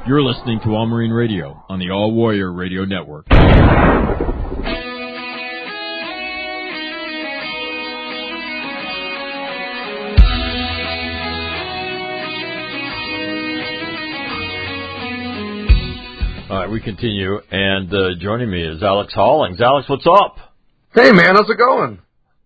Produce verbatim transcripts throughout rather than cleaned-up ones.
You're listening to All Marine Radio on the All Warrior Radio Network. All right, we continue, and uh, joining me is Alex Hollings. Alex, what's up? Hey, man, how's it going?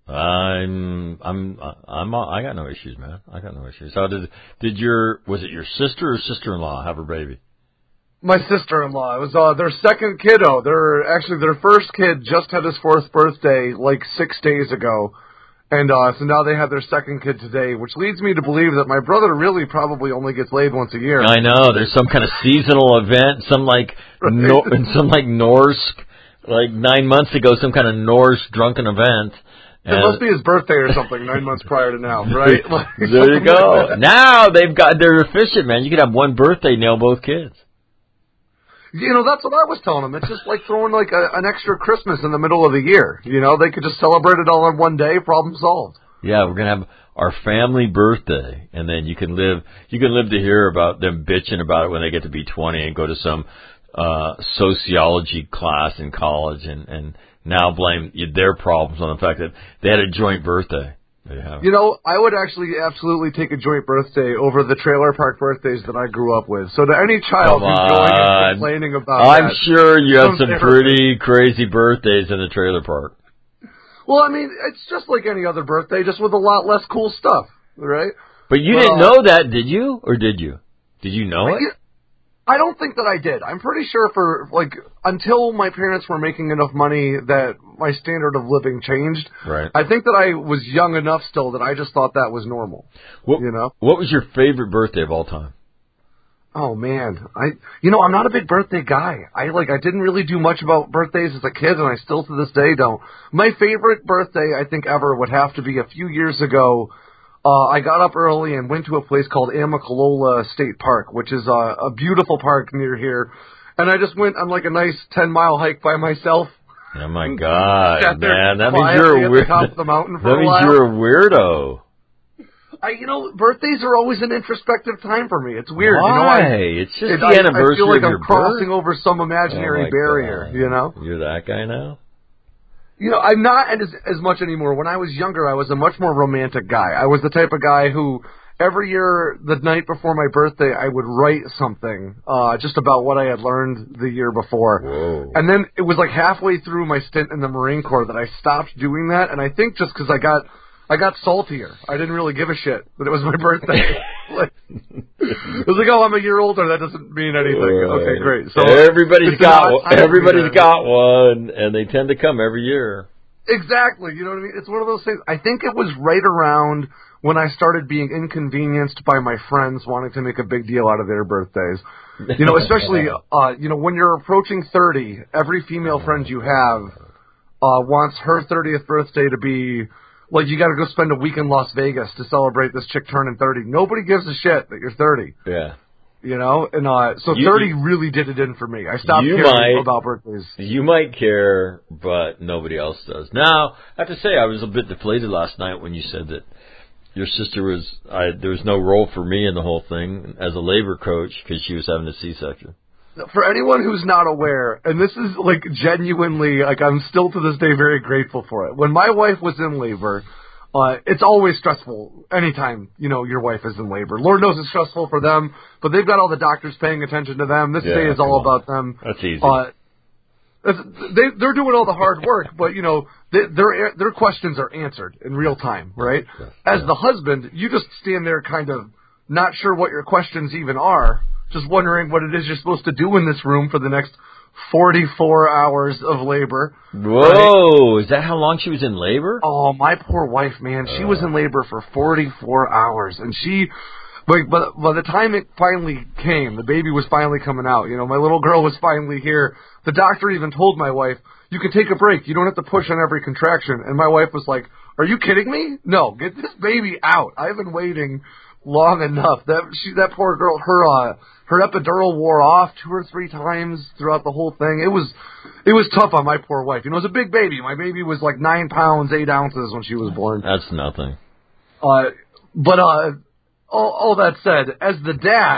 I'm, I'm, I'm, I got no issues, man. I got no issues. How did, did your, was it your sister or sister-in-law have her baby? My sister-in-law. It was uh, their second kiddo. Their actually their first kid just had his fourth birthday like six days ago, and uh, so now they have their second kid today, which leads me to believe that my brother really probably only gets laid once a year. I know. There's some kind of seasonal event, some like right. no, some like Norse, like nine months ago, some kind of Norse drunken event. It must be his birthday or something, nine months prior to now, right? Like, there you go. Like now they've got, they're efficient, man. You could have one birthday, nail both kids. You know, that's what I was telling them. It's just like throwing like a, an extra Christmas in the middle of the year. You know, they could just celebrate it all in one day, problem solved. Yeah, we're going to have our family birthday, and then you can live, you can live to hear about them bitching about it when they get to be twenty and go to some uh sociology class in college and, and now blame their problems on the fact that they had a joint birthday. You know, I would actually absolutely take a joint birthday over the trailer park birthdays that I grew up with. So to any child Come who's on. going and complaining about I'm that, sure you had some there. pretty crazy birthdays in the trailer park. Well, I mean, it's just like any other birthday, just with a lot less cool stuff, right? But you but, didn't uh, know that, did you? Or did you? Did you know it? I don't think that I did. I'm pretty sure for, like, until my parents were making enough money that my standard of living changed. Right. I think that I was young enough still that I just thought that was normal. What, you know? What was your favorite birthday of all time? Oh, man. I, you know, I'm not a big birthday guy. I, like, I didn't really do much about birthdays as a kid, and I still to this day don't. My favorite birthday, I think, ever would have to be a few years ago. Uh, I got up early and went to a place called Amicalola State Park, which is a, a beautiful park near here. And I just went on like a nice ten-mile hike by myself. Oh, my God, man. That means you're you're a weirdo. At the top of the mountain for that a means while. you're a weirdo. I, you know, birthdays are always an introspective time for me. It's weird. Why? You know, I, it's just it, the I, anniversary I feel like of I'm your crossing birth. over some imaginary oh barrier, God. you know? You're that guy now? You know, I'm not as, as much anymore. When I was younger, I was a much more romantic guy. I was the type of guy who every year, the night before my birthday, I would write something uh, just about what I had learned the year before. Whoa. And then it was like halfway through my stint in the Marine Corps that I stopped doing that. And I think just because I got I got saltier. I didn't really give a shit that it was my birthday. like, it was like, oh, I'm a year older. That doesn't mean anything. Right. Okay, great. So everybody's got one. Everybody's to... got one, and they tend to come every year. Exactly. You know what I mean? It's one of those things. I think it was right around when I started being inconvenienced by my friends wanting to make a big deal out of their birthdays. You know, especially, uh, you know, when you're approaching thirty, every female friend you have uh, wants her thirtieth birthday to be, like, you got to go spend a week in Las Vegas to celebrate this chick turning thirty. Nobody gives a shit that you're thirty. Yeah. You know? And uh, so you, thirty really did it in for me. I stopped caring might, about birthdays. You might care, but nobody else does. Now, I have to say, I was a bit deflated last night when you said that your sister was, I, there was no role for me in the whole thing as a labor coach because she was having a C-section. For anyone who's not aware, and this is like genuinely, like I'm still to this day very grateful for it. When my wife was in labor, uh, it's always stressful anytime, you know, your wife is in labor. Lord knows it's stressful for them, but they've got all the doctors paying attention to them. This yeah, day is all about them. That's easy. Uh, They, they're doing all the hard work, but, you know, they, their their questions are answered in real time, right? As the husband, you just stand there kind of not sure what your questions even are, just wondering what it is you're supposed to do in this room for the next forty-four hours of labor. Whoa, right? Is that how long she was in labor? Oh, my poor wife, man. She uh. was in labor for forty-four hours, and she... But, but by the time it finally came, the baby was finally coming out. You know, my little girl was finally here. The doctor even told my wife, you can take a break. You don't have to push on every contraction. And my wife was like, are you kidding me? No, get this baby out. I've been waiting long enough. That she, that poor girl, her uh, her epidural wore off two or three times throughout the whole thing. It was it was tough on my poor wife. You know, it was a big baby. My baby was like nine pounds, eight ounces when she was born. That's nothing. Uh, but... uh. All, all that said, as the dad,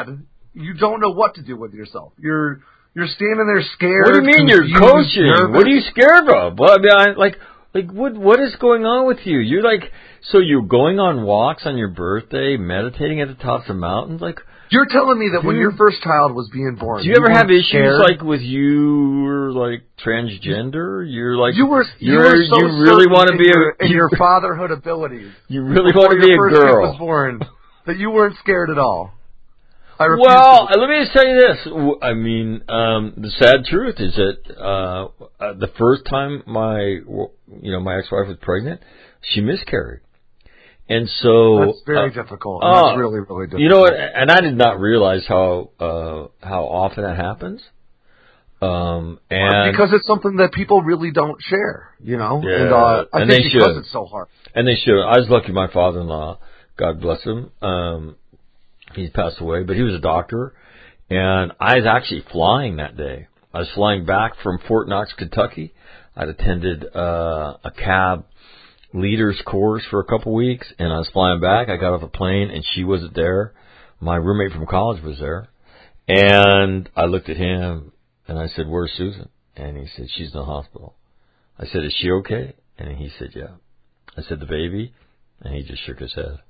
you don't know what to do with yourself. You're you're standing there scared. What do you mean confused, you're coaching? nervous. What are you scared of? Well, I mean, I, like, like what what is going on with you? You're like, so you're going on walks on your birthday, meditating at the tops of mountains, like. You're telling me that Dude, when your first child was being born, do you, you ever have issues scared? like with you were like transgender? You're like you were you you're, were so you really want to be your, a in your fatherhood abilities. You really want to be a your first girl. kid was born, that you weren't scared at all. I well, to. let me just tell you this. I mean, um, the sad truth is that uh, uh, the first time my you know my ex-wife was pregnant, she miscarried. And so that's very uh, difficult. Uh, that's really, really difficult. You know what? And I did not realize how uh, how often that happens. Um, and because it's something that people really don't share, you know. Yeah, and uh, I and think they because should. it's so hard. And they should. I was lucky. My father-in-law, God bless him, um, he's passed away, but he was a doctor, and I was actually flying that day. I was flying back from Fort Knox, Kentucky. I'd attended uh, a cab leaders course for a couple weeks, and I was flying back. I got off the plane, and she wasn't there. My roommate from college was there, and I looked at him, and I said, "Where's Susan?" And he said, "She's in the hospital." I said, "Is she okay?" And he said, "Yeah." I said, "The baby?" And he just shook his head.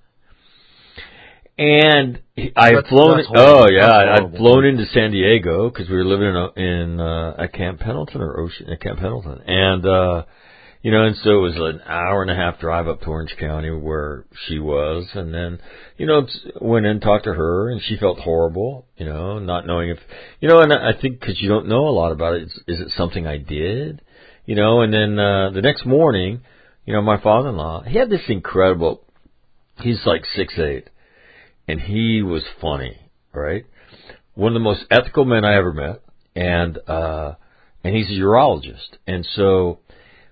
And he, I had flown. Oh yeah, I'd flown into San Diego because we were living in a, in uh, at Camp Pendleton or Ocean at Camp Pendleton, and. uh You know, and so it was an hour and a half drive up to Orange County where she was, and then, you know, went in and talked to her, and she felt horrible, you know, not knowing if, you know, and I think because you don't know a lot about it, is, is it something I did, you know, and then uh, the next morning, you know, my father-in-law, he had this incredible, he's like six eight, and he was funny, right? One of the most ethical men I ever met, and uh, and he's a urologist, and so.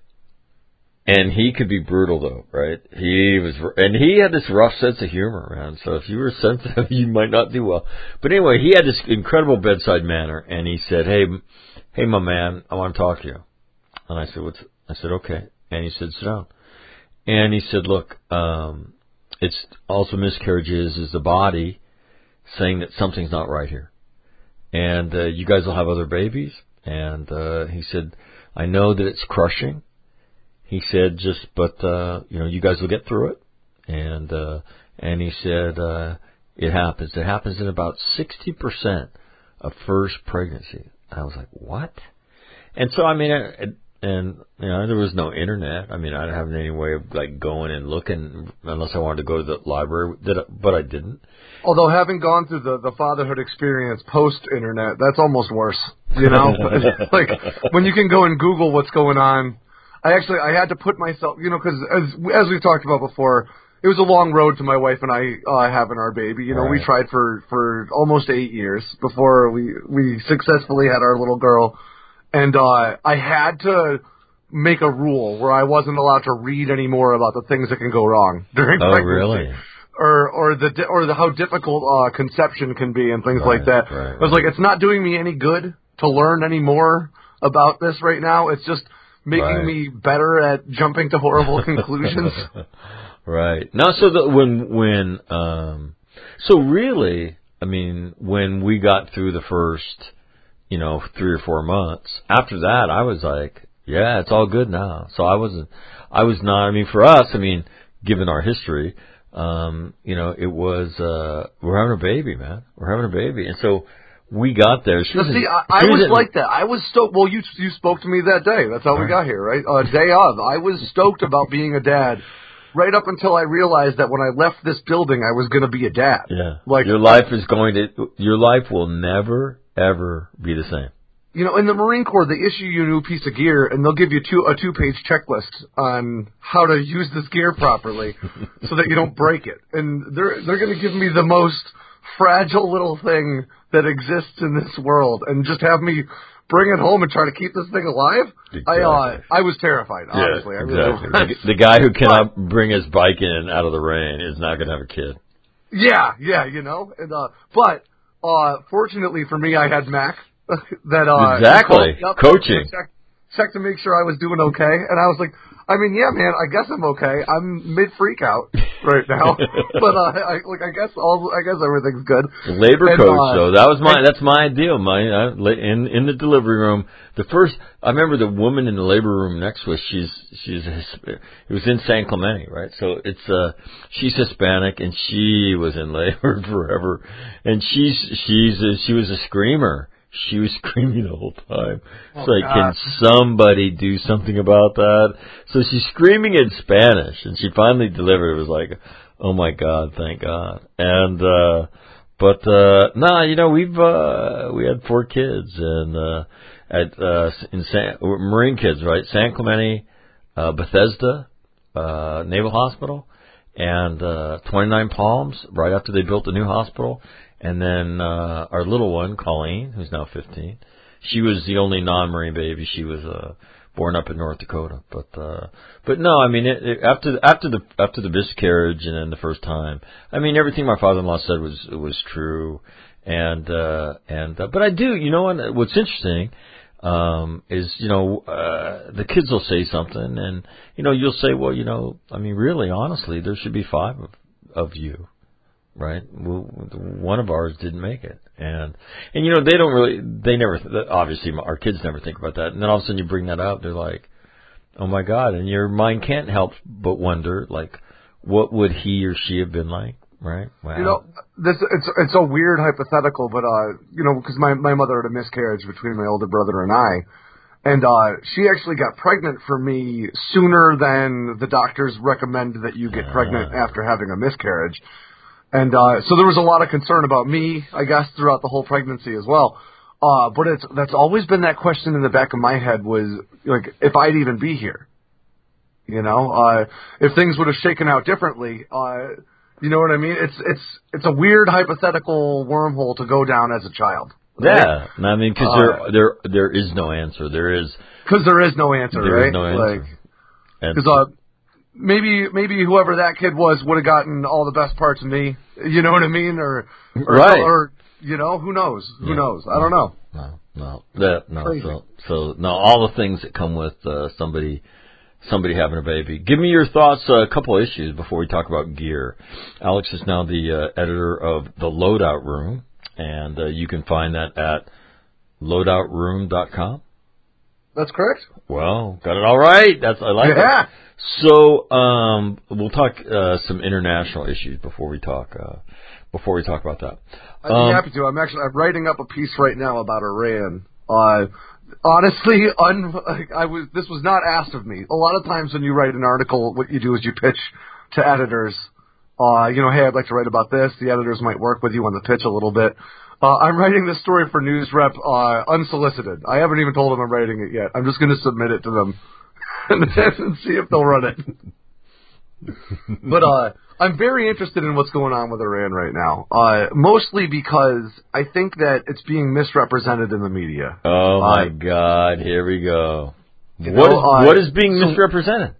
And he could be brutal, though, right? He was, and he had this rough sense of humor, man. So if you were sensitive, you might not do well. But anyway, he had this incredible bedside manner, and he said, "Hey, hey, my man, I want to talk to you." And I said, "What's?" I said, "Okay." And he said, "Sit down." And he said, "Look, um, it's also miscarriages is the body saying that something's not right here, and uh, you guys will have other babies." And uh, he said, "I know that it's crushing." He said, just, but, uh, you know, you guys will get through it. And, uh, and he said, uh, it happens. It happens in about sixty percent of first pregnancy. I was like, what? And so, I mean, it, and, you know, there was no internet. I mean, I didn't have any way of, like, going and looking unless I wanted to go to the library, but I didn't. Although having gone through the, the fatherhood experience post-internet, that's almost worse, you know? Like, when you can go and Google what's going on. I actually, I had to put myself, you know, because as as we've talked about before, it was a long road to my wife and I uh, having our baby. You know, right. We tried for, for almost eight years before we, we successfully had our little girl. And uh, I had to make a rule where I wasn't allowed to read any more about the things that can go wrong during oh, pregnancy. really? Or or the or the how difficult uh, conception can be and things right, like that. Right, I was right. like, it's not doing me any good to learn any more about this right now. It's just making right. me better at jumping to horrible conclusions. Right. Now, so the, when, when, um, so really, I mean, when we got through the first, you know, three or four months, after that, I was like, yeah, it's all good now. So I wasn't, I was not, I mean, for us, I mean, given our history, um, you know, it was, uh, we're having a baby, man. We're having a baby. And so, we got there. She now, was see, in, I, I was in, like that. I was stoked. Well, you you spoke to me that day. That's how right. we got here, right? Uh, day of. I was stoked about being a dad, right up until I realized that when I left this building, I was going to be a dad. Yeah. Like your life is going to. Your life will never ever be the same. You know, in the Marine Corps, they issue you a new piece of gear, and they'll give you two, a two-page checklist on how to use this gear properly, so that you don't break it. And they're they're going to give me the most fragile little thing that exists in this world, and just have me bring it home and try to keep this thing alive. Exactly. I uh, I was terrified, honestly. Yeah, I really exactly. was. The, the guy who cannot but, bring his bike in out of the rain is not going to have a kid. Yeah, yeah, you know. And uh, but uh, fortunately for me, I had Mac. that uh, exactly called, yep, coaching. Checked check to make sure I was doing okay, and I was like, I mean, yeah, man. I guess I'm okay. I'm mid freak out right now, but uh, I like. I guess all. I guess everything's good. Labor and, coach, uh, though. That was my. and, That's my deal. My uh, in in the delivery room. The first. I remember the woman in the labor room next to us. She's she's. It was in San Clemente, right? So it's uh she's Hispanic and she was in labor forever, and she's she's a, she was a screamer. She was screaming the whole time. oh, It's like, God. can somebody do something about that? So she's screaming in Spanish, and she finally delivered. It was like, oh my God, thank God. And, uh, but, uh, nah, you know, we've, uh, we had four kids, and, uh, at, uh, in San, Marine kids, right? San Clemente, uh, Bethesda, uh, Naval Hospital, and, uh, twenty-nine Palms, right after they built the new hospital. And then uh our little one, Colleen, who's now fifteen, she was the only non-Marine baby. She was uh born up in North Dakota. But uh but no, I mean it, it, after after the after the miscarriage and then the first time, I mean everything my father-in-law said was was true. And uh and uh, but I do, you know what what's interesting um is, you know, uh the kids will say something and you know you'll say, well, you know, I mean really honestly there should be five of, of you. Right, one of ours didn't make it, and and you know they don't really, they never, obviously our kids never think about that, and then all of a sudden you bring that up, they're like, oh my God, and your mind can't help but wonder, like, what would he or she have been like, right? Wow. You know, this it's it's a weird hypothetical, but uh, you know, because my my mother had a miscarriage between my older brother and I, and uh, she actually got pregnant for me sooner than the doctors recommend that you get Yeah. pregnant after having a miscarriage. And uh, so there was a lot of concern about me, I guess, throughout the whole pregnancy as well. Uh, but it's that's always been that question in the back of my head was, like, if I'd even be here. You know, uh, if things would have shaken out differently, uh, you know what I mean? It's it's it's a weird hypothetical wormhole to go down as a child. Right? Yeah, I mean, because uh, there there there is no answer. There is because there is no answer, there right? is no answer. Because like, uh, maybe maybe whoever that kid was would have gotten all the best parts of me. You know what I mean? Or, or right? Or you know, who knows? Who yeah. knows? I don't know. No, no, that, no. So, so no, all the things that come with uh, somebody somebody having a baby. Give me your thoughts. Uh, a couple of issues before we talk about gear. Alex is now the uh, editor of the Loadout Room, and uh, you can find that at loadout room dot com. That's correct. Well, got it all right. That's I like yeah. it. So um, we'll talk uh, some international issues before we talk uh, before we talk about that. I'd um, be happy to. I'm actually I'm writing up a piece right now about Iran. Uh, honestly, un, I was this was not asked of me. A lot of times when you write an article, what you do is you pitch to editors. Uh, you know, hey, I'd like to write about this. The editors might work with you on the pitch a little bit. Uh, I'm writing this story for NewsRep uh, unsolicited. I haven't even told them I'm writing it yet. I'm just going to submit it to them and see if they'll run it. But uh, I'm very interested in what's going on with Iran right now, uh, mostly because I think that it's being misrepresented in the media. Oh, my uh, God. Here we go. What, know, is, uh, what is being so, misrepresented?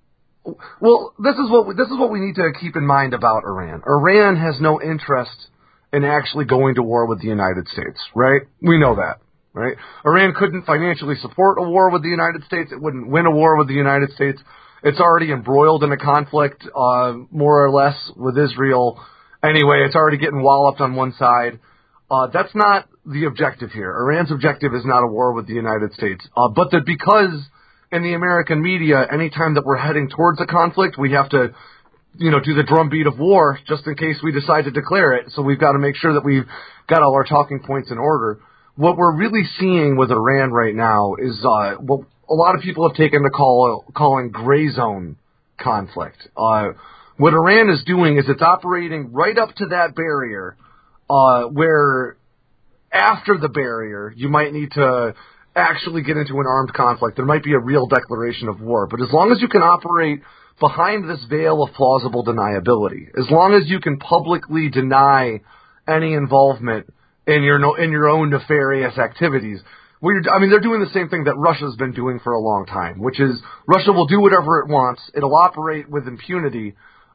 Well, this is what we, this is what we need to keep in mind about Iran. Iran has no interest in actually going to war with the United States, right? We know that, right? Iran couldn't financially support a war with the United States. It wouldn't win a war with the United States. It's already embroiled in a conflict, uh, more or less, with Israel. Anyway, it's already getting walloped on one side. Uh, that's not the objective here. Iran's objective is not a war with the United States. Uh, but that because in the American media, anytime that we're heading towards a conflict, we have to, you know, do the drumbeat of war just in case we decide to declare it. So we've got to make sure that we've got all our talking points in order. What we're really seeing with Iran right now is uh, what a lot of people have taken to call calling gray zone conflict. Uh, what Iran is doing is it's operating right up to that barrier, uh, where after the barrier you might need to actually get into an armed conflict. There might be a real declaration of war. But as long as you can operate behind this veil of plausible deniability, as long as you can publicly deny any involvement in your no, in your own nefarious activities, well, you're, I mean, they're doing the same thing that Russia's been doing for a long time, which is Russia will do whatever it wants. It'll operate with impunity.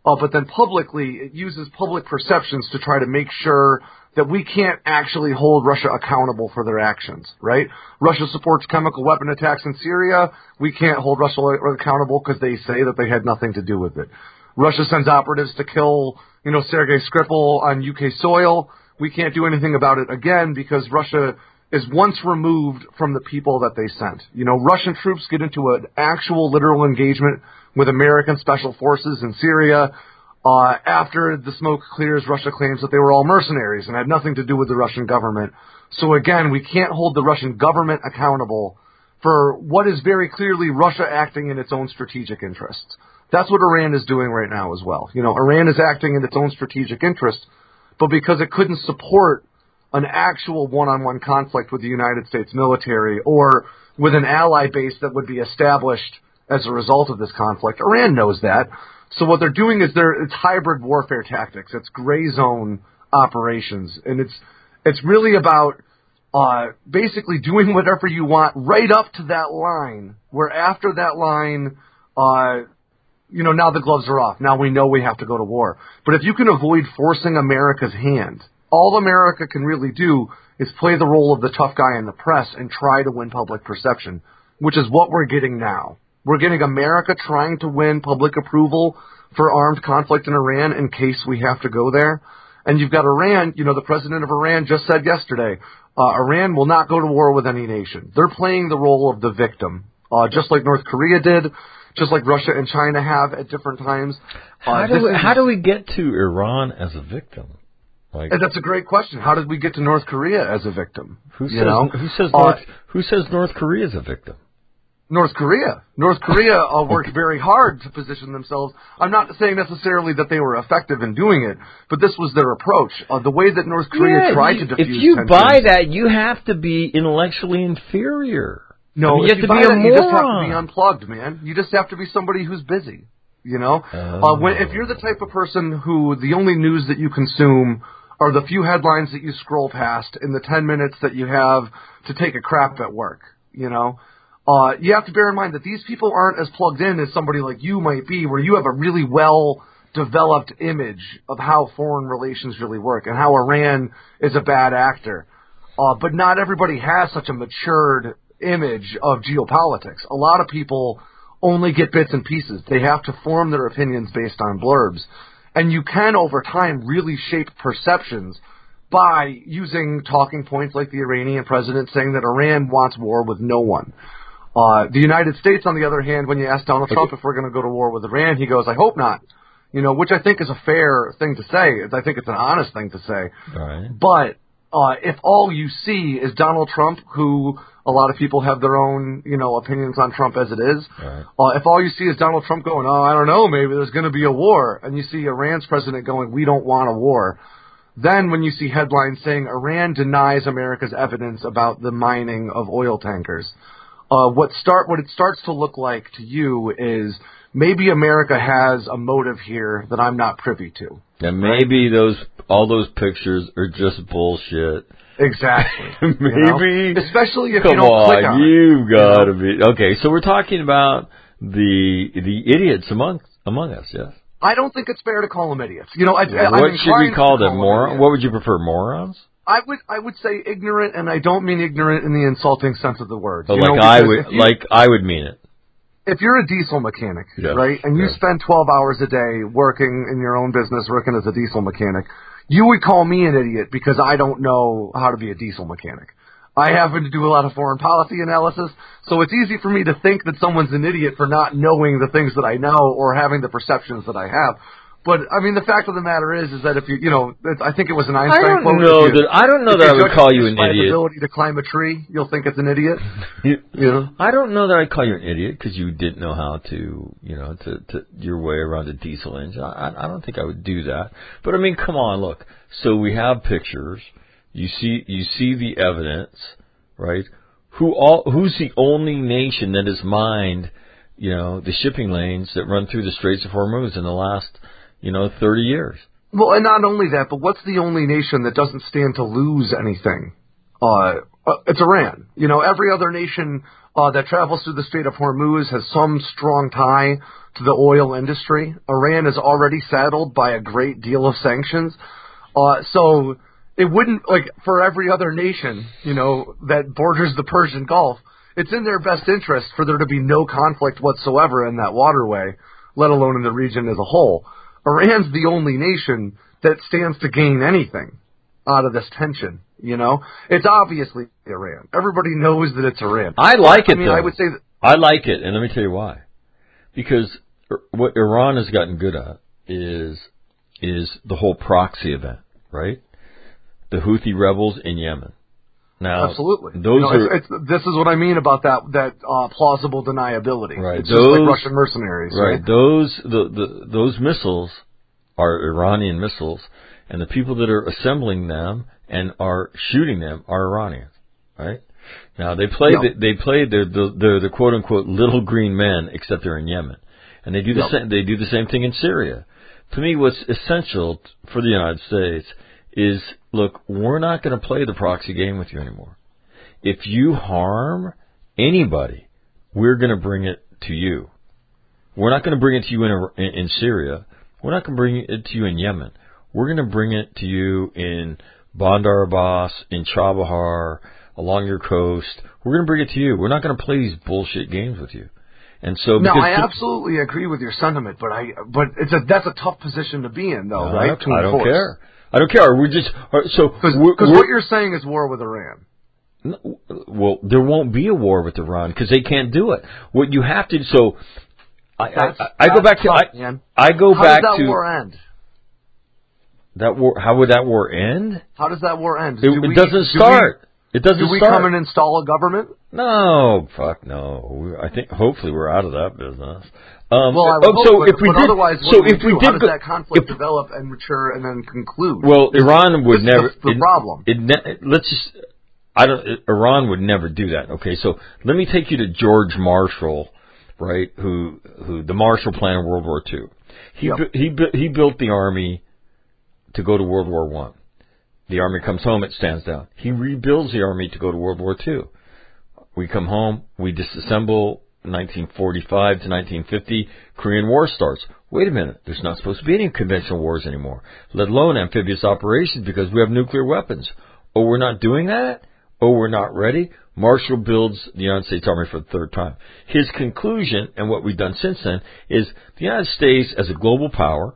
Uh, but then publicly, it uses public perceptions to try to make sure that we can't actually hold Russia accountable for their actions, right? Russia supports chemical weapon attacks in Syria. We can't hold Russia accountable because they say that they had nothing to do with it. Russia sends operatives to kill, you know, Sergei Skripal on U K soil. We can't do anything about it again because Russia is once removed from the people that they sent. You know, Russian troops get into an actual literal engagement with American special forces in Syria. Uh, after the smoke clears, Russia claims that they were all mercenaries and had nothing to do with the Russian government. So again, we can't hold the Russian government accountable for what is very clearly Russia acting in its own strategic interests. That's what Iran is doing right now as well. You know, Iran is acting in its own strategic interests, but because it couldn't support an actual one-on-one conflict with the United States military or with an ally base that would be established as a result of this conflict, Iran knows that. So what they're doing is they're, it's hybrid warfare tactics. It's gray zone operations. And it's, it's really about, uh, basically doing whatever you want right up to that line, where after that line, uh, you know, now the gloves are off. Now we know we have to go to war. But if you can avoid forcing America's hand, all America can really do is play the role of the tough guy in the press and try to win public perception, which is what we're getting now. We're getting America trying to win public approval for armed conflict in Iran in case we have to go there. And you've got Iran, you know, the president of Iran just said yesterday, uh, Iran will not go to war with any nation. They're playing the role of the victim, uh, just like North Korea did, just like Russia and China have at different times. Uh, how, do we, how do we get to Iran as a victim? Like, and that's a great question. How did we get to North Korea as a victim? Who says, you know? who says uh, North, who says North Korea is a victim? North Korea. North Korea uh, worked very hard to position themselves. I'm not saying necessarily that they were effective in doing it, but this was their approach. Uh, the way that North Korea yeah, tried you, to defuse if you tensions, buy that, you have to be intellectually inferior. No, I mean, you if have you to buy be a that, moron. you just have to be unplugged, man. You just have to be somebody who's busy. You know, oh. uh, when, if you're the type of person who the only news that you consume are the few headlines that you scroll past in the ten minutes that you have to take a crap at work, you know. Uh, you have to bear in mind that these people aren't as plugged in as somebody like you might be, where you have a really well-developed image of how foreign relations really work and how Iran is a bad actor. Uh, but not everybody has such a matured image of geopolitics. A lot of people only get bits and pieces. They have to form their opinions based on blurbs. And you can, over time, really shape perceptions by using talking points like the Iranian president saying that Iran wants war with no one. Uh, the United States, on the other hand, when you ask Donald Trump if we're going to go to war with Iran, he goes, I hope not. You know, which I think is a fair thing to say. I think it's an honest thing to say. Right. But uh, if all you see is Donald Trump, who a lot of people have their own, you know, opinions on Trump as it is, right. uh, if all you see is Donald Trump going, oh, I don't know, maybe there's going to be a war, and you see Iran's president going, we don't want a war, then when you see headlines saying Iran denies America's evidence about the mining of oil tankers, Uh, what start what it starts to look like to you is maybe America has a motive here that I'm not privy to. And maybe those all those pictures are just bullshit. Exactly. maybe, you know? Especially if come you don't on, click on you've it. got to you be know? okay. So we're talking about the the idiots among among us, yes. I don't think it's fair to call them idiots. You know, I, what I'm should we call them? Call Moron? What would you prefer, morons? I would I would say ignorant, and I don't mean ignorant in the insulting sense of the word. Oh, you like know, I would you, like I would mean it. If you're a diesel mechanic, yes, right, and you yes. spend twelve hours a day working in your own business, working as a diesel mechanic, you would call me an idiot because I don't know how to be a diesel mechanic. I happen to do a lot of foreign policy analysis, so it's easy for me to think that someone's an idiot for not knowing the things that I know or having the perceptions that I have. But I mean, the fact of the matter is, is that if you, you know, I think it was an Einstein I don't quote. know you, that I don't know that I would call you an by idiot. The ability to climb a tree, you'll think it's an idiot. you, you know? I don't know that I'd call you an idiot because you didn't know how to, you know, to, to your way around a diesel engine. I, I don't think I would do that. But I mean, come on, look. So we have pictures. You see, you see the evidence, right? Who all? Who's the only nation that has mined, you know, the shipping lanes that run through the Straits of Hormuz in the last, you know, thirty years. Well, and not only that, but what's the only nation that doesn't stand to lose anything? Uh, uh, it's Iran. You know, every other nation uh, that travels through the Strait of Hormuz has some strong tie to the oil industry. Iran is already saddled by a great deal of sanctions. Uh, so it wouldn't, like, for every other nation, you know, that borders the Persian Gulf, it's in their best interest for there to be no conflict whatsoever in that waterway, let alone in the region as a whole. Iran's the only nation that stands to gain anything out of this tension, you know? It's obviously Iran. Everybody knows that it's Iran. I like it, I mean, though. I would say that, I like it, and let me tell you why. Because what Iran has gotten good at is is the whole proxy event, right? The Houthi rebels in Yemen. Now, absolutely. Those you know, are, it's, it's, this is what I mean about that that uh, plausible deniability. Right. It's those, just like Russian mercenaries. Right. right? Those the, the those missiles are Iranian missiles, and the people that are assembling them and are shooting them are Iranians. Right. Now they play yep. the, they play the the, the the quote unquote little green men, except they're in Yemen, and they do the yep. same they do the same thing in Syria. To me, what's essential for the United States is, look, we're not going to play the proxy game with you anymore. If you harm anybody, we're going to bring it to you. We're not going to bring it to you in, in, in Syria. We're not going to bring it to you in Yemen. We're going to bring it to you in Bandar Abbas, in Chabahar, along your coast. We're going to bring it to you. We're not going to play these bullshit games with you. And so, no, I to, absolutely agree with your sentiment, but I, but it's a that's a tough position to be in, though, no, right? I don't, I don't care. I don't care. We're just so because what you're saying is war with Iran. No, well, there won't be a war with Iran because they can't do it. What you have to so, I I, I go back tough, to man. I, I go How back does that to war end? That war. How would that war end? How does that war end? It, do it we, doesn't start. Do we, it doesn't do we start. come and install a government? No, fuck no. We, I think hopefully we're out of that business. Um, well, I would oh, hope, so but, if we but did, otherwise, what so do we if do? we did, how does go, that conflict if, develop and mature and then conclude? Well, Iran would this never. Is the, the it, problem. It, it, let's just. I don't. It, Iran would never do that. Okay, so let me take you to George Marshall, right? Who, who the Marshall Plan of World War Two. He yep. he he built the army to go to World War One. The army comes home, it stands down. He rebuilds the army to go to World War Two. We come home, we disassemble. nineteen forty-five to nineteen fifty, Korean War starts. Wait a minute, there's not supposed to be any conventional wars anymore, let alone amphibious operations because we have nuclear weapons. Oh, we're not doing that? Oh, we're not ready? Marshall builds the United States Army for the third time. His conclusion, and what we've done since then, is the United States as a global power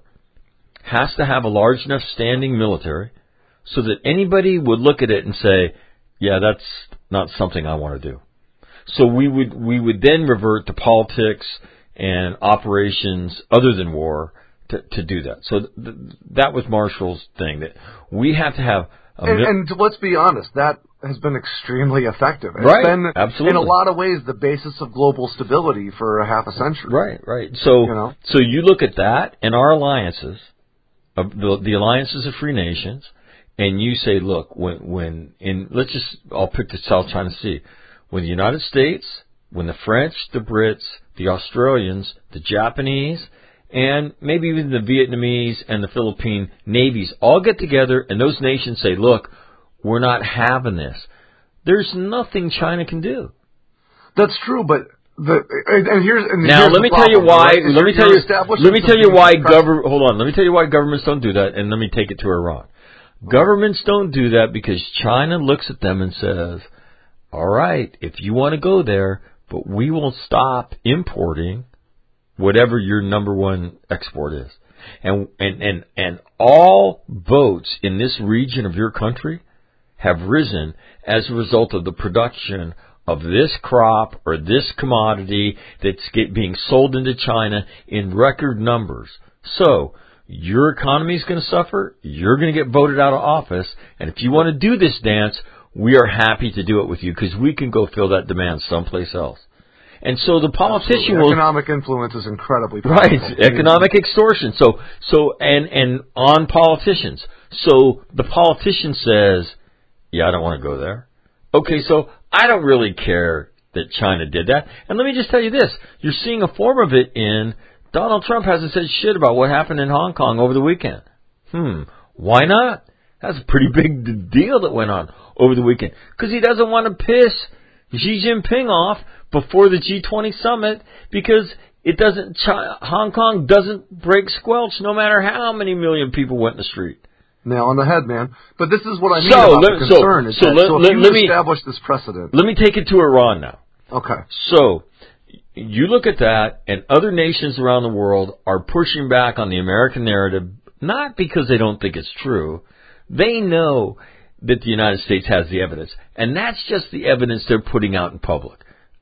has to have a large enough standing military so that anybody would look at it and say, yeah, that's not something I want to do. So we would we would then revert to politics and operations other than war to, to do that. So th- that was Marshall's thing, that we have to have a and, mil- and let's be honest, that has been extremely effective. It's right, been, absolutely. in a lot of ways, the basis of global stability for a half a century. Right, right. So you know? so you look at that and our alliances, of the, the alliances of free nations, and you say, look, when when in let's just I'll pick the South China Sea. When the United States, when the French, the Brits, the Australians, the Japanese, and maybe even the Vietnamese and the Philippine navies all get together and those nations say, look, we're not having this, there's nothing China can do. That's true, but the and, and here's and now here's let me the tell you problem, why. right? Let me tell you. Let me tell you why government. Hold on. Let me tell you why governments don't do that, and let me take it to Iran. Governments don't do that because China looks at them and says, all right, if you want to go there, but we will stop importing whatever your number one export is. And, and, and, and all votes in this region of your country have risen as a result of the production of this crop or this commodity that's get, being sold into China in record numbers. So your economy is going to suffer. You're going to get voted out of office. And if you want to do this dance, we are happy to do it with you because we can go fill that demand someplace else. And so the politician will... Economic influence is incredibly powerful. Right, economic extortion. So, so and, and on politicians. So the politician says, yeah, I don't want to go there. Okay, so I don't really care that China did that. And let me just tell you this. You're seeing a form of it in... Donald Trump hasn't said shit about what happened in Hong Kong over the weekend. Hmm, why not? That's a pretty big deal that went on over the weekend. Because he doesn't want to piss Xi Jinping off before the G twenty summit because it doesn't. China, Hong Kong doesn't break squelch no matter how many million people went in the street. Nail on the head, man. But this is what I mean so, about let, the concern. So, is so that, let, so if let, you let me establish this precedent. Let me take it to Iran now. Okay. So, you look at that, and other nations around the world are pushing back on the American narrative, not because they don't think it's true. They know that the United States has the evidence, and that's just the evidence they're putting out in public.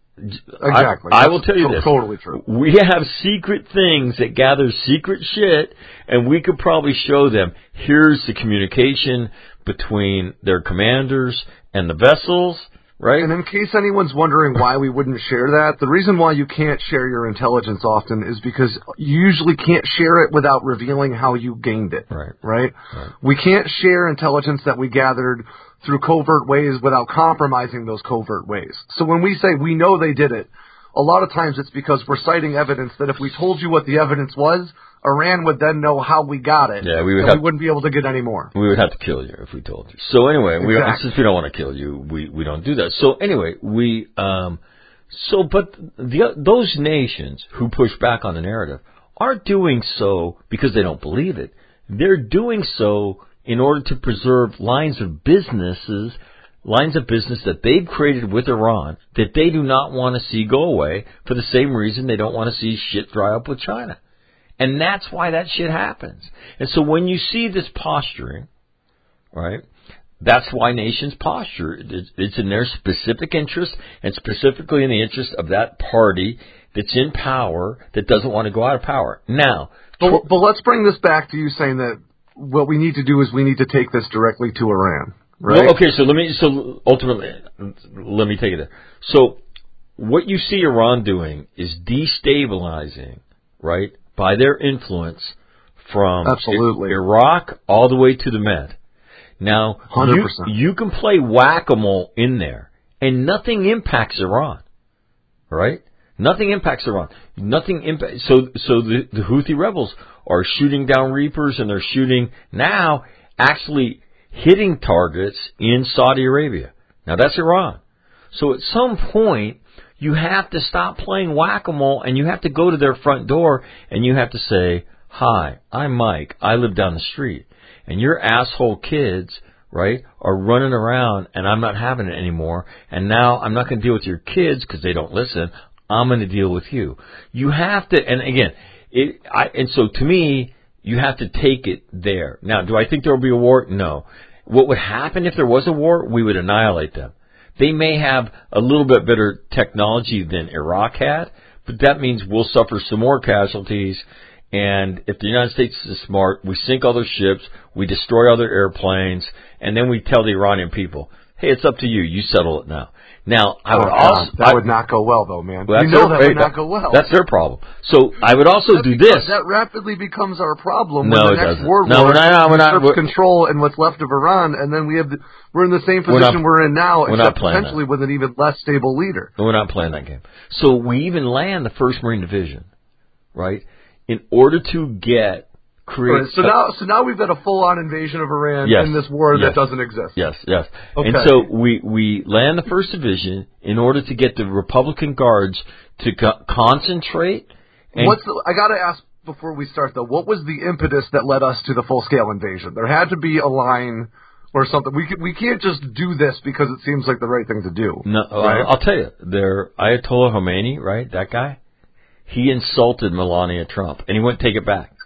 Exactly. I, I will tell you this. Totally true. We have secret things that gather secret shit, and we could probably show them, here's the communication between their commanders and the vessels, right? And in case anyone's wondering why we wouldn't share that, the reason why you can't share your intelligence often is because you usually can't share it without revealing how you gained it. Right. Right? Right. We can't share intelligence that we gathered through covert ways without compromising those covert ways. So when we say we know they did it, a lot of times it's because we're citing evidence that if we told you what the evidence was, Iran would then know how we got it. Yeah, we would and have, we wouldn't be able to get any more. We would have to kill you if we told you. So anyway, we exactly. since we don't want to kill you, we, we don't do that. So anyway, we um so but the those nations who push back on the narrative aren't doing so because they don't believe it. They're doing so in order to preserve lines of businesses, lines of business that they've created with Iran that they do not want to see go away for the same reason they don't want to see shit dry up with China. And that's why that shit happens. And so when you see this posturing, right, that's why nations posture. It's in their specific interest, and specifically in the interest of that party that's in power that doesn't want to go out of power. Now, but, but let's bring this back to you saying that what we need to do is we need to take this directly to Iran, right? Well, okay, so let me, so ultimately, let me take it there. So what you see Iran doing is destabilizing, right, by their influence from Absolutely. Iraq all the way to the Med. Now, one hundred percent. You, you can play whack-a-mole in there, and nothing impacts Iran, right? Nothing impacts Iran. Nothing impact. So, so the, the Houthi rebels are shooting down Reapers, and they're shooting now, actually hitting targets in Saudi Arabia. Now, that's Iran. So, at some point, you have to stop playing whack-a-mole, and you have to go to their front door, and you have to say, "Hi, I'm Mike. I live down the street, and your asshole kids, right, are running around, and I'm not having it anymore. And now I'm not going to deal with your kids because they don't listen. I'm going to deal with you." You have to, and again, it, I, and so to me, you have to take it there. Now, do I think there will be a war? No. What would happen if there was a war? We would annihilate them. They may have a little bit better technology than Iraq had, but that means we'll suffer some more casualties. And if the United States is smart, we sink all their ships, we destroy all their airplanes, and then we tell the Iranian people, "Hey, it's up to you. You settle it now." Now, I would oh, also that I, would not go well, though, man. Well, you know their, that would not go well. That's their problem. So I would also that do becomes, this. That rapidly becomes our problem. No, when the it next doesn't. war No, war we're not. We're not. usurps We're, control and what's left of Iran, and then we have the, we're in the same we're position not, we're in now, we're except not playing potentially that. with an even less stable leader. We're not playing that game. So we even land the First Marine Division, right, in order to get. Create right, so a, now, so now we've got a full-on invasion of Iran yes, in this war yes, that doesn't exist. Yes, yes. Okay. And so we we land the First Division in order to get the Republican Guards to co- concentrate. And What's the, I got to ask before we start though? What was the impetus that led us to the full-scale invasion? There had to be a line or something. We can, we can't just do this because it seems like the right thing to do. No, right? uh, I'll tell you. There, Ayatollah Khomeini, right? That guy. He insulted Melania Trump, and he wouldn't take it back.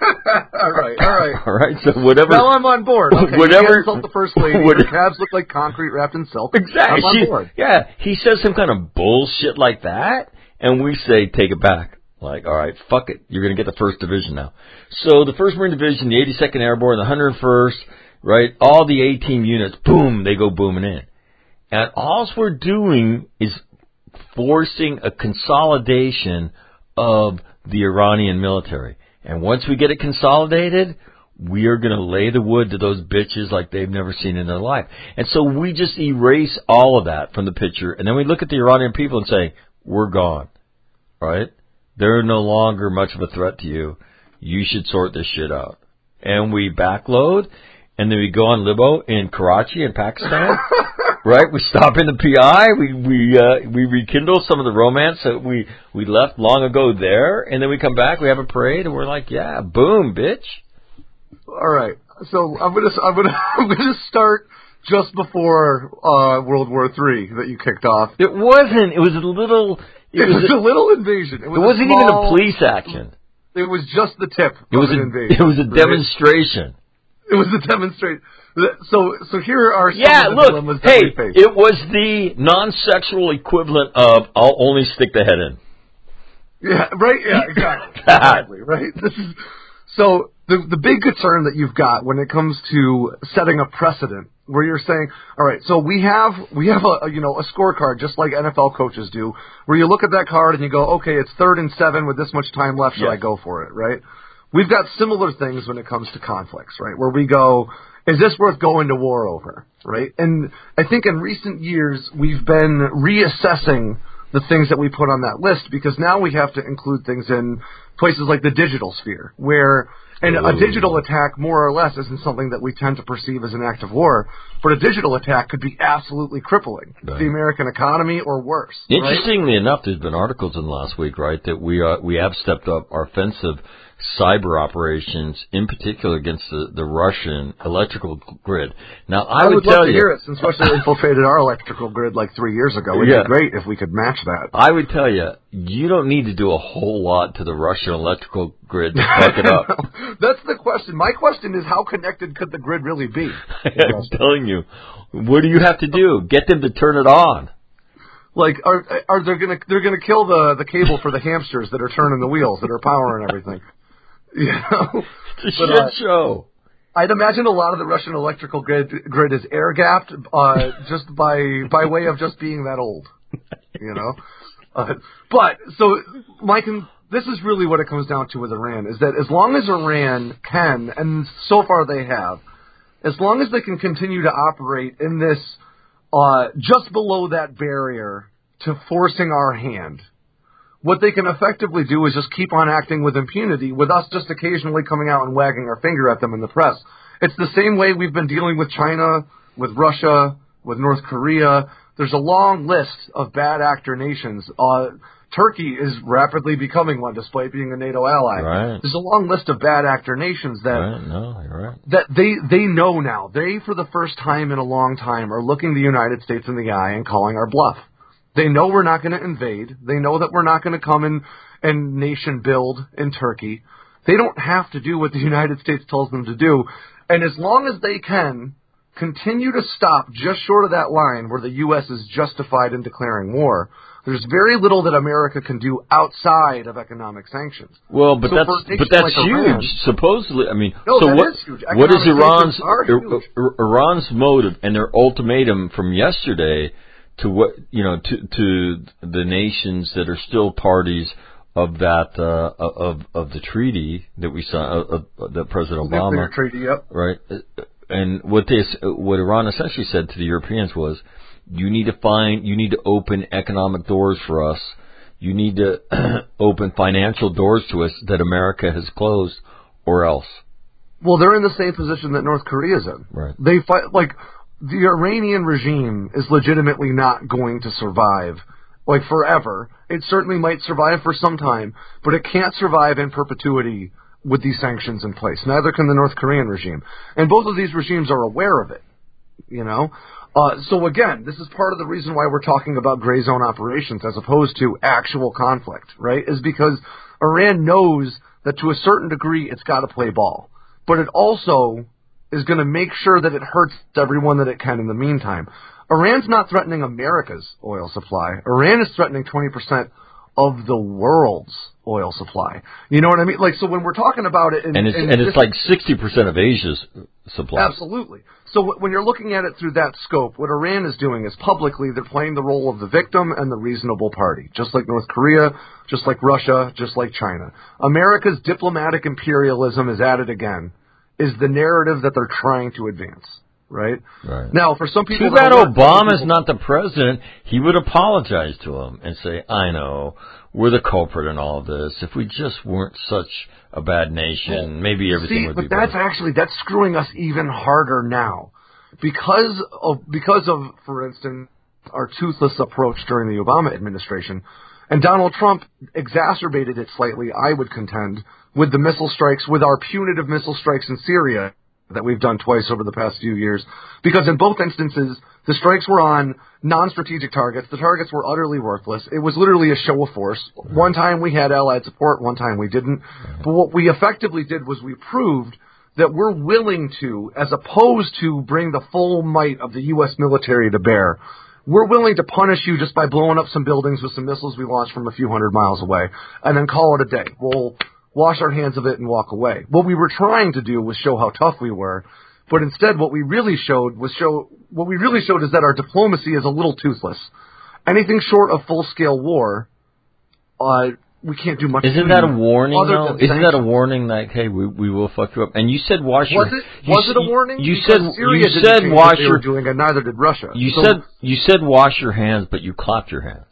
all right, all right, all right. So whatever. Now I'm on board. Okay, whatever. you insult the first lady. Her calves look like concrete wrapped in silk. Exactly. I'm on She, board. Yeah, he says some kind of bullshit like that, and we say take it back. Like, all right, fuck it. You're going to get the First Division now. So the First Marine Division, the eighty-second Airborne, the one hundred first, right? All the A-team units, boom, they go booming in, and all we're doing is forcing a consolidation of the Iranian military. And once we get it consolidated, we are going to lay the wood to those bitches like they've never seen in their life. And so we just erase all of that from the picture. And then we look at the Iranian people and say, we're gone. Right? They're no longer much of a threat to you. You should sort this shit out. And we backload, and then we go on Libo in Karachi in Pakistan. right? We stop in the P I. We we uh, we rekindle some of the romance that we we left long ago there, and then we come back. We have a parade, and we're like, yeah, boom, bitch. All right. So I'm gonna I'm gonna I'm gonna start just before uh, World War Three that you kicked off. It wasn't. It was a little. It, it was, was a, a little invasion. It, was it wasn't small, even a police action. It was just the tip it was of an a, invasion. It was a right? demonstration. It was a demonstration. So, so here are some yeah, of the look, dilemmas hey, that we face. It was the non-sexual equivalent of I'll only stick the head in. Yeah, right. Yeah, exactly. exactly. Right. This is so the the big concern that you've got when it comes to setting a precedent, where you're saying, all right, so we have we have a, a you know a scorecard just like N F L coaches do, where you look at that card and you go, okay, it's third and seven with this much time left, should yes. I go for it? Right. We've got similar things when it comes to conflicts, right? Where we go, is this worth going to war over, right? And I think in recent years we've been reassessing the things that we put on that list, because now we have to include things in places like the digital sphere, where and a digital attack more or less isn't something that we tend to perceive as an act of war, but a digital attack could be absolutely crippling to right. the American economy or worse. Interestingly right? enough, there's been articles in the last week, right, that we uh, we have stepped up our offensive cyber operations, in particular against the, the Russian electrical grid. Now, I, I would, would tell love you, to hear it, since Russia infiltrated our electrical grid like three years ago. It'd yeah. be great if we could match that. I would tell you, you don't need to do a whole lot to the Russian electrical grid to fuck it up. That's the question. My question is, how connected could the grid really be? I'm telling you, what do you have to do? Get them to turn it on. Like, are are they gonna they're gonna kill the the cable for the hamsters that are turning the wheels, that are powering everything? You know, it's a but, shit uh, show. I'd imagine a lot of the Russian electrical grid grid is air gapped, uh, just by by way of just being that old. You know, uh, but so Mike, this is really what it comes down to with Iran, is that as long as Iran can, and so far they have, as long as they can continue to operate in this uh, just below that barrier to forcing our hand, what they can effectively do is just keep on acting with impunity, with us just occasionally coming out and wagging our finger at them in the press. It's the same way we've been dealing with China, with Russia, with North Korea. There's a long list of bad actor nations. Uh, Turkey is rapidly becoming one, despite being a NATO ally. Right. There's a long list of bad actor nations that right. no, you're right. that they they know now. They, for the first time in a long time, are looking the United States in the eye and calling our bluff. They know we're not going to invade. They know that we're not going to come in and nation build in Turkey. They don't have to do what the United States tells them to do. And as long as they can continue to stop just short of that line where the U S is justified in declaring war, there's very little that America can do outside of economic sanctions. Well, but so that's but that's like huge. Iran, Supposedly, I mean, no, so that what? Is huge. What is Iran's huge. Iran's motive and their ultimatum from yesterday to what you know to to the nations that are still parties of that uh, of of the treaty that we signed, uh, uh, that President the Obama treaty, yep. right? And what they what Iran essentially said to the Europeans was, you need to find, you need to open economic doors for us. You need to open financial doors to us that America has closed, or else. Well, they're in the same position that North Korea's in. Right. They fight like. The Iranian regime is legitimately not going to survive, like, forever. It certainly might survive for some time, but it can't survive in perpetuity with these sanctions in place. Neither can the North Korean regime. And both of these regimes are aware of it, you know? Uh, so again, this is part of the reason why we're talking about gray zone operations as opposed to actual conflict, right? Is because Iran knows that to a certain degree it's got to play ball. But it also is going to make sure that it hurts everyone that it can in the meantime. Iran's not threatening America's oil supply. Iran is threatening twenty percent of the world's oil supply. You know what I mean? Like, so when we're talking about it... In, and it's, in and it's like sixty percent of Asia's supply. Absolutely. So when you're looking at it through that scope, what Iran is doing is publicly they're playing the role of the victim and the reasonable party, just like North Korea, just like Russia, just like China. America's diplomatic imperialism is at it again, is the narrative that they're trying to advance, right? Right. Now, for some people... Too bad Obama's people, not the president. He would apologize to him and say, I know, we're the culprit in all of this. If we just weren't such a bad nation, maybe everything see, would but be that's better. actually, that's screwing us even harder now. because of, because of, for instance, our toothless approach during the Obama administration, and Donald Trump exacerbated it slightly, I would contend, with the missile strikes, with our punitive missile strikes in Syria that we've done twice over the past few years. Because in both instances, the strikes were on non-strategic targets. The targets were utterly worthless. It was literally a show of force. One time we had Allied support, one time we didn't. But what we effectively did was we proved that we're willing to, as opposed to bring the full might of the U S military to bear, we're willing to punish you just by blowing up some buildings with some missiles we launched from a few hundred miles away, and then call it a day. We'll wash our hands of it and walk away. What we were trying to do was show how tough we were, but instead what we really showed was show, what we really showed is that our diplomacy is a little toothless. Anything short of full-scale war, uh, we can't do much. Isn't that a warning, though? Isn't that a warning that, hey, we we will fuck you up? And you said wash your... Was it, was it a warning? You because said, Syria you didn't said change wash what they your... were doing, and neither did Russia. You so, said you said wash your hands, but you clapped your hands.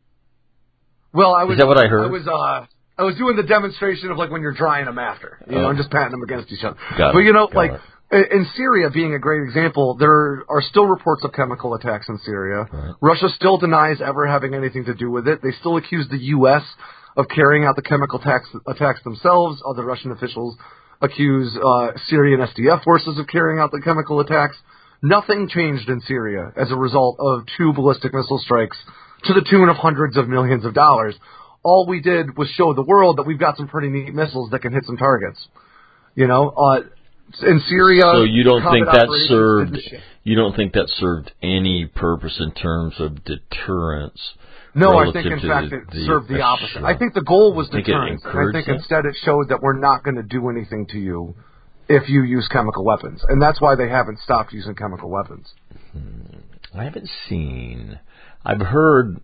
Well, I was... Is that what I heard? I was, uh... I was doing the demonstration of like when you're drying them after, you know, oh. I'm just patting them against each other. Got but it. you know, Got like it. in Syria being a great example, there are still reports of chemical attacks in Syria. Right. Russia still denies ever having anything to do with it. They still accuse the U S of carrying out the chemical attacks, attacks themselves. Other Russian officials accuse uh, Syrian S D F forces of carrying out the chemical attacks. Nothing changed in Syria as a result of two ballistic missile strikes to the tune of hundreds of millions of dollars. All we did was show the world that we've got some pretty neat missiles that can hit some targets. You know, uh, in Syria. So you don't think that served? You don't think that served any purpose in terms of deterrence? No, I think in to fact the, it the, served the uh, opposite. I think the goal was think deterrence. And I think that? instead it showed that we're not going to do anything to you if you use chemical weapons, and that's why they haven't stopped using chemical weapons. Hmm. I haven't seen. I've heard.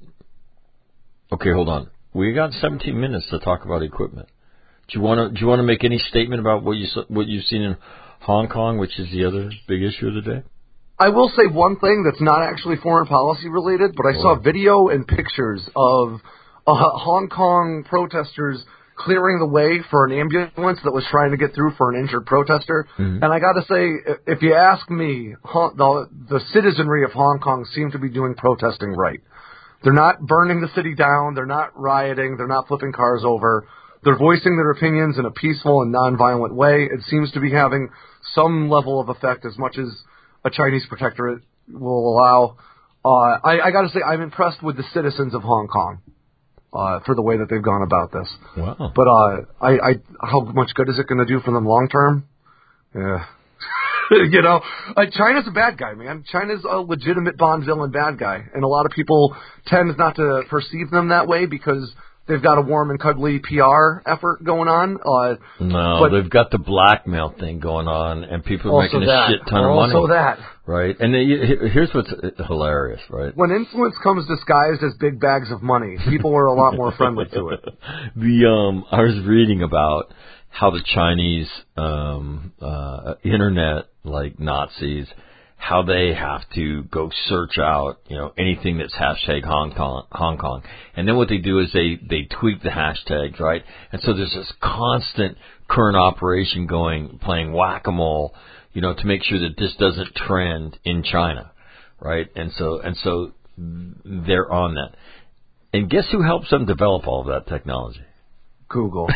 Okay, hold on. We got seventeen minutes to talk about equipment. Do you want to do you want to make any statement about what you what you've seen in Hong Kong, which is the other big issue of the day? I will say one thing that's not actually foreign policy related, but I oh. saw video and pictures of uh, Hong Kong protesters clearing the way for an ambulance that was trying to get through for an injured protester. Mm-hmm. And I got to say, if you ask me, the the citizenry of Hong Kong seem to be doing protesting right. They're not burning the city down. They're not rioting. They're not flipping cars over. They're voicing their opinions in a peaceful and nonviolent way. It seems to be having some level of effect, as much as a Chinese protectorate will allow. Uh, I, I got to say, I'm impressed with the citizens of Hong Kong uh, for the way that they've gone about this. Wow. But uh, I, I, how much good is it going to do for them long term? Yeah. You know, uh, China's a bad guy, man. China's a legitimate Bond villain bad guy. And a lot of people tend not to perceive them that way because they've got a warm and cuddly P R effort going on. Uh, no, but they've got the blackmail thing going on, and people are making that. a shit ton of also money. Also that. Right. And they, here's what's hilarious, right? When influence comes disguised as big bags of money, people are a lot more friendly to it. The um, I was reading about how the Chinese um, uh, internet, like Nazis, how they have to go search out, you know, anything that's hashtag Hong Kong, Hong Kong. And then what they do is they, they tweak the hashtags, right? And so there's this constant current operation going, playing whack-a-mole, you know, to make sure that this doesn't trend in China, right? And so, and so they're on that. And guess who helps them develop all of that technology? Google.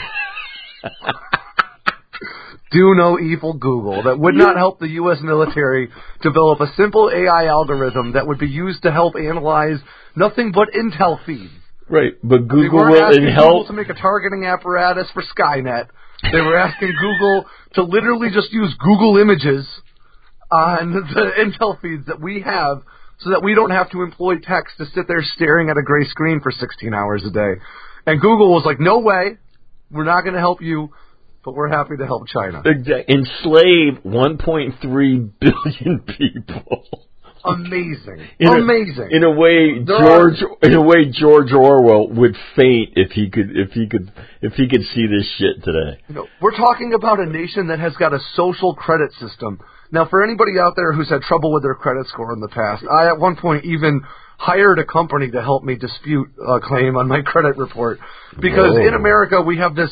Do no evil, Google. That would not help the U S military develop a simple A I algorithm that would be used to help analyze nothing but intel feeds. Right, but Google they weren't will asking help Google to make a targeting apparatus for Skynet. They were asking Google to literally just use Google Images on the intel feeds that we have, so that we don't have to employ techs to sit there staring at a gray screen for sixteen hours a day. And Google was like, "No way, we're not going to help you." But we're happy to help China. Enslave one point three billion people. Amazing. In Amazing. A, in a way, there George. Are, in a way, George Orwell would faint if he could. If he could. If he could see this shit today. You know, we're talking about a nation that has got a social credit system. Now, for anybody out there who's had trouble with their credit score in the past, I at one point even hired a company to help me dispute a claim on my credit report, because Whoa. in America we have this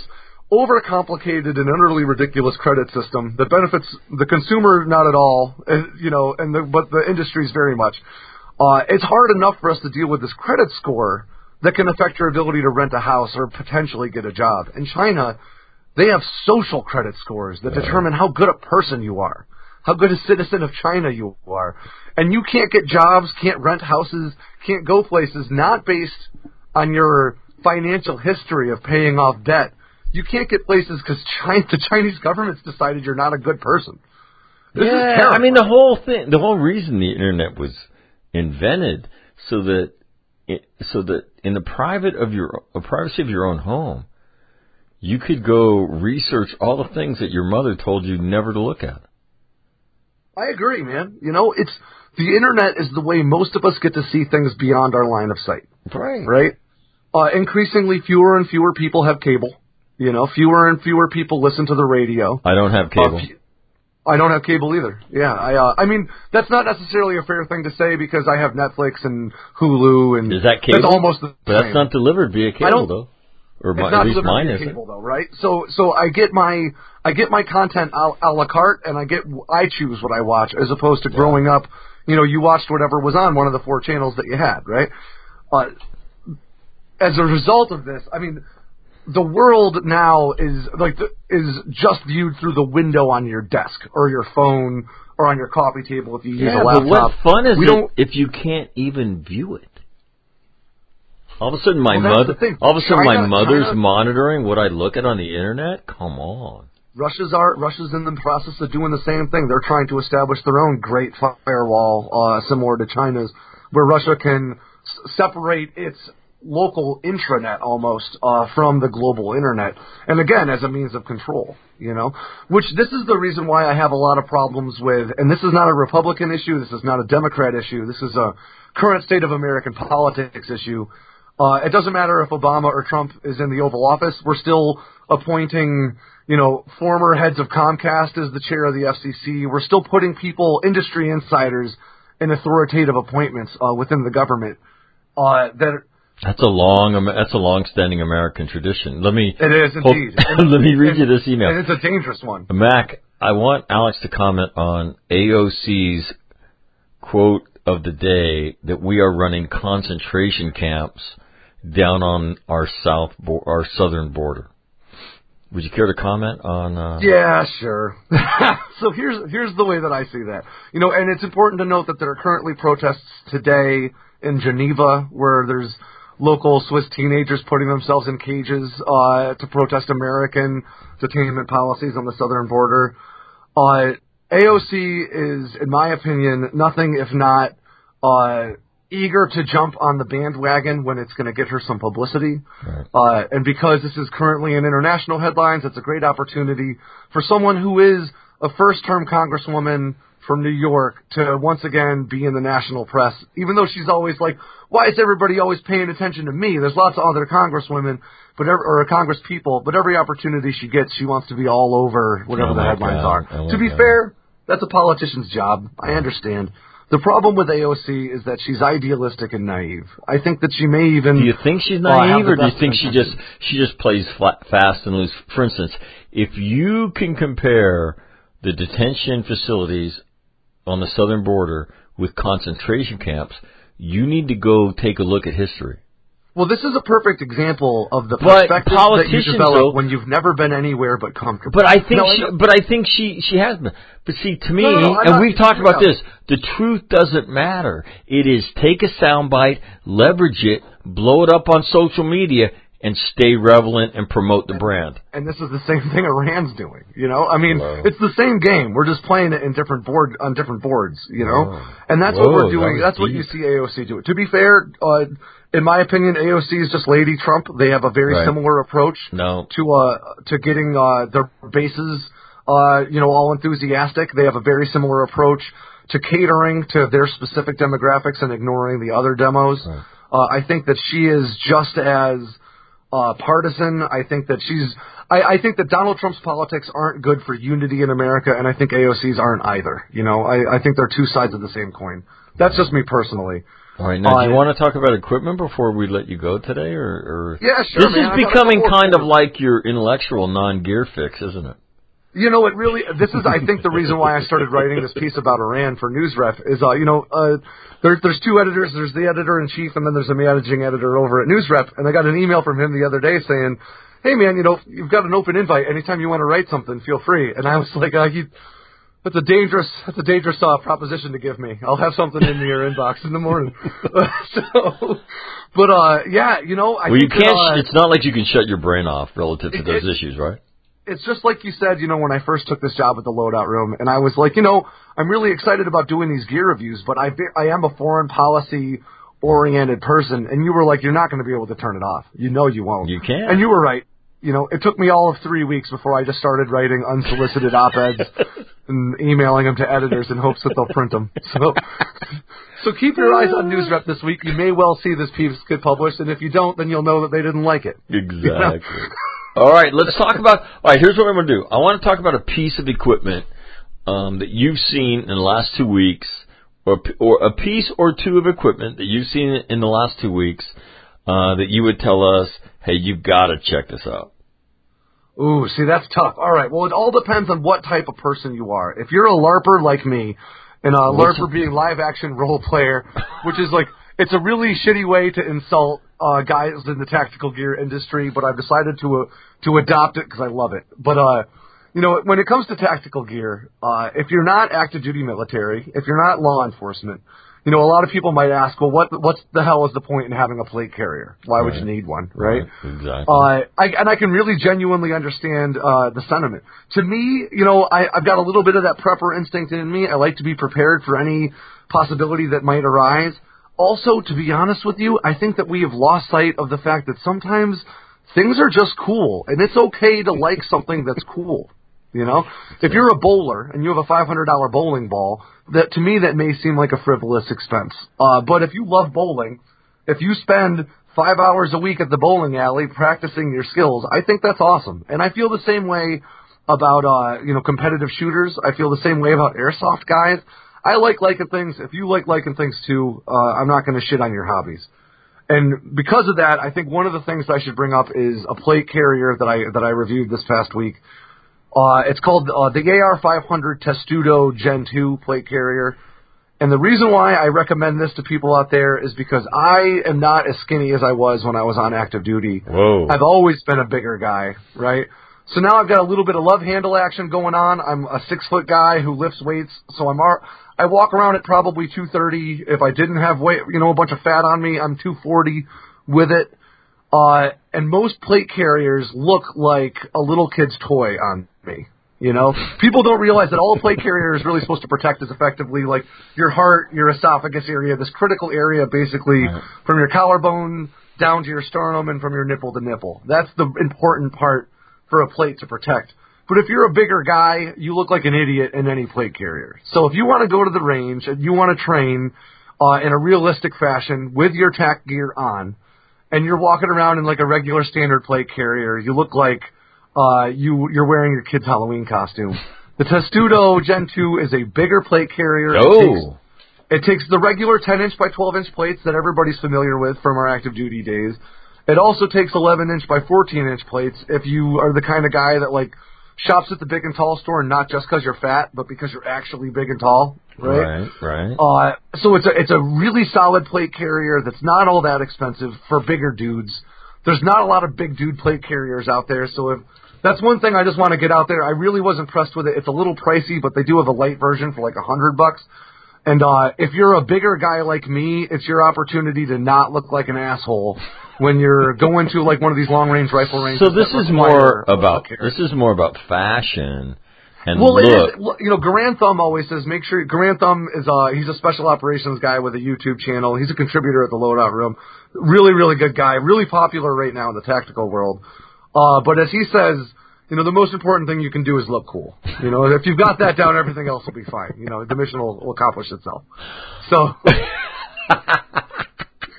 overcomplicated and utterly ridiculous credit system that benefits the consumer not at all, you know, and the, but the industries very much. Uh, it's hard enough for us to deal with this credit score that can affect your ability to rent a house or potentially get a job. In China, they have social credit scores that determine how good a person you are, how good a citizen of China you are. And you can't get jobs, can't rent houses, can't go places not based on your financial history of paying off debt. You can't get places because China, the Chinese government's decided you're not a good person. This yeah, is terrible. I mean, the whole thing, the whole reason the internet was invented so that, it, so that in the private of your, uh, privacy of your own home, you could go research all the things that your mother told you never to look at. I agree, man. You know, it's the internet is the way most of us get to see things beyond our line of sight. Right. Right? Uh, increasingly, fewer and fewer people have cable. You know, fewer and fewer people listen to the radio. I don't have cable. Uh, I don't have cable either. Yeah, I. Uh, I mean, that's not necessarily a fair thing to say because I have Netflix and Hulu and. Is that cable? That's almost the but same. that's not delivered via cable, though. Or it's my, not at least delivered mine via isn't. cable, though, right? So, so I get my I get my content a, a la carte, and I get I choose what I watch, as opposed to yeah. growing up. You know, you watched whatever was on one of the four channels that you had, right? Uh, as a result of this, I mean. The world now is like the, is just viewed through the window on your desk or your phone or on your coffee table if you use yeah, a laptop. But what fun is we it don't, if you can't even view it? All of a sudden, my well, mother, all of a sudden, China, my mother's China, monitoring what I look at on the internet. Come on. Russia's are Russia's in the process of doing the same thing. They're trying to establish their own great firewall, uh, similar to China's, where Russia can s- separate its local intranet almost uh, from the global internet, and again as a means of control, you know, which this is the reason why I have a lot of problems with, and this is not a Republican issue, this is not a Democrat issue, this is a current state of American politics issue. Uh, it doesn't matter if Obama or Trump is in the Oval Office, we're still appointing, you know, former heads of Comcast as the chair of the F C C, we're still putting people, industry insiders, in authoritative appointments uh, within the government uh, that That's a long, that's a long-standing American tradition. Let me. It is indeed. Hope, let me read and, you this email. And it's a dangerous one. Mac, I want Alex to comment on A O C's quote of the day that we are running concentration camps down on our south, our southern border. Would you care to comment on? Uh... Yeah, sure. So here's here's the way that I see that. You know, and it's important to note that there are currently protests today in Geneva where there's local Swiss teenagers putting themselves in cages uh, to protest American detainment policies on the southern border. Uh, A O C is, in my opinion, nothing if not uh, eager to jump on the bandwagon when it's going to get her some publicity. Right. Uh, and because this is currently in international headlines, it's a great opportunity for someone who is a first-term congresswoman from New York to once again be in the national press, even though she's always like, why is everybody always paying attention to me? There's lots of other congresswomen, but every, or congress people, but every opportunity she gets, she wants to be all over whatever oh the headlines God. are. Oh to be God. fair, that's a politician's job. I understand. The problem with A O C is that she's idealistic and naive. I think that she may even... Do you think she's uh, naive, have or the do you best think she intentions. just she just plays flat, fast and loose? For instance, if you can compare the detention facilities on the southern border with concentration camps, you need to go take a look at history. Well, this is a perfect example of the But perspective that you politicians, develop though- when you've never been anywhere but comfortable. But I think, No, I she, know- but I think she she has been. But see, to me, No, no, no, I'm and not- we've talked about no. this. The truth doesn't matter. It is take a soundbite, leverage it, blow it up on social media, and stay relevant and promote the brand. And this is the same thing Iran's doing, you know? I mean, Hello. it's the same game. We're just playing it in different board on different boards, you know? Whoa. And that's Whoa, what we're that doing. was That's what deep. you see A O C do. To be fair, uh, in my opinion, A O C is just Lady Trump. They have a very Right. similar approach No. to uh to getting uh their bases uh you know all enthusiastic. They have a very similar approach to catering to their specific demographics and ignoring the other demos. Right. Uh, I think that she is just as uh, partisan. I think that she's. I, I think that Donald Trump's politics aren't good for unity in America, and I think A O C's aren't either. You know, I, I think they're two sides of the same coin. That's just me personally. All right, now, uh, do you want to talk about equipment before we let you go today, or, or yeah, sure. This man. is becoming kind of like your intellectual non-gear fix, isn't it? You know, it really. This is, I think, the reason why I started writing this piece about Iran for NewsRef is, uh, you know, uh, there's there's two editors. There's the editor in chief, and then there's a managing editor over at NewsRef. And I got an email from him the other day saying, "Hey, man, you know, you've got an open invite. Anytime you want to write something, feel free." And I was like, uh, you, "That's a dangerous, that's a dangerous uh, proposition to give me. I'll have something in your inbox in the morning." so, but uh, yeah, you know, I well, think you can't. that, uh, it's not like you can shut your brain off relative to it, those it, issues, right? It's just like you said, you know, when I first took this job at the Loadout Room, and I was like, you know, I'm really excited about doing these gear reviews, but I, I am a foreign policy-oriented person, and you were like, you're not going to be able to turn it off. You know you won't. You can't. And you were right. You know, it took me all of three weeks before I just started writing unsolicited op-eds and emailing them to editors in hopes that they'll print them. So, so keep your eyes on NewsRep this week. You may well see this piece get published, and if you don't, then you'll know that they didn't like it. Exactly. You know? All right, let's talk about. All right, here's what I'm going to do. I want to talk about a piece of equipment um, that you've seen in the last two weeks, or or a piece or two of equipment that you've seen in the last two weeks uh, that you would tell us, hey, you've got to check this out. Ooh, see, that's tough. All right, well, it all depends on what type of person you are. If you're a LARPer like me, and a LARPer being live-action role player, which is like, it's a really shitty way to insult uh, guys in the tactical gear industry, but I've decided to uh, to adopt it because I love it. But, uh, you know, when it comes to tactical gear, uh, if you're not active duty military, if you're not law enforcement, you know, a lot of people might ask, well, what what's the hell is the point in having a plate carrier? Why would right. you need one, right? right exactly. Uh, I, and I can really genuinely understand uh, the sentiment. To me, you know, I, I've got a little bit of that prepper instinct in me. I like to be prepared for any possibility that might arise. Also, to be honest with you, I think that we have lost sight of the fact that sometimes things are just cool, and it's okay to like something that's cool. You know, if you're a bowler and you have a five hundred dollars bowling ball, that to me that may seem like a frivolous expense. Uh, but if you love bowling, if you spend five hours a week at the bowling alley practicing your skills, I think that's awesome. And I feel the same way about uh, you know competitive shooters. I feel the same way about airsoft guys. I like liking things. If you like liking things too, uh, I'm not going to shit on your hobbies. And because of that, I think one of the things I should bring up is a plate carrier that I that I reviewed this past week. Uh, it's called uh, the A R five hundred Testudo Gen two plate carrier. And the reason why I recommend this to people out there is because I am not as skinny as I was when I was on active duty. Whoa. I've always been a bigger guy, right? So now I've got a little bit of love handle action going on. I'm a six-foot guy who lifts weights, so I'm I walk around at probably two thirty. If I didn't have weight, you know, a bunch of fat on me, I'm two forty with it. Uh, and most plate carriers look like a little kid's toy on me. You know, people don't realize that all a plate carrier is really supposed to protect is effectively like your heart, your esophagus area, this critical area basically right. from your collarbone down to your sternum and from your nipple to nipple. That's the important part for a plate to protect. But if you're a bigger guy, you look like an idiot in any plate carrier. So if you want to go to the range and you want to train uh, in a realistic fashion with your tack gear on, and you're walking around in like a regular standard plate carrier, you look like uh, you, you're wearing your kid's Halloween costume. The Testudo Gen two is a bigger plate carrier. Oh. It takes, it takes the regular ten inch by twelve inch plates that everybody's familiar with from our active duty days. It also takes eleven inch by fourteen inch plates if you are the kind of guy that like shops at the big and tall store, not just because you're fat, but because you're actually big and tall, right? Right, right. Uh, so it's a it's a really solid plate carrier that's not all that expensive for bigger dudes. There's not a lot of big dude plate carriers out there, so if that's one thing I just want to get out there. I really was impressed with it. It's a little pricey, but they do have a light version for like a hundred bucks. And uh, if you're a bigger guy like me, it's your opportunity to not look like an asshole when you're going to like one of these long range rifle ranges. So this is more about this is more about fashion and well, look. It is, you know, Garand Thumb always says make sure Garand Thumb is uh he's a special operations guy with a YouTube channel. He's a contributor at the Loadout Room. Really, really good guy. Really popular right now in the tactical world. Uh, but as he says, you know, the most important thing you can do is look cool. You know, if you've got that down, everything else will be fine. You know, the mission will, will accomplish itself. So,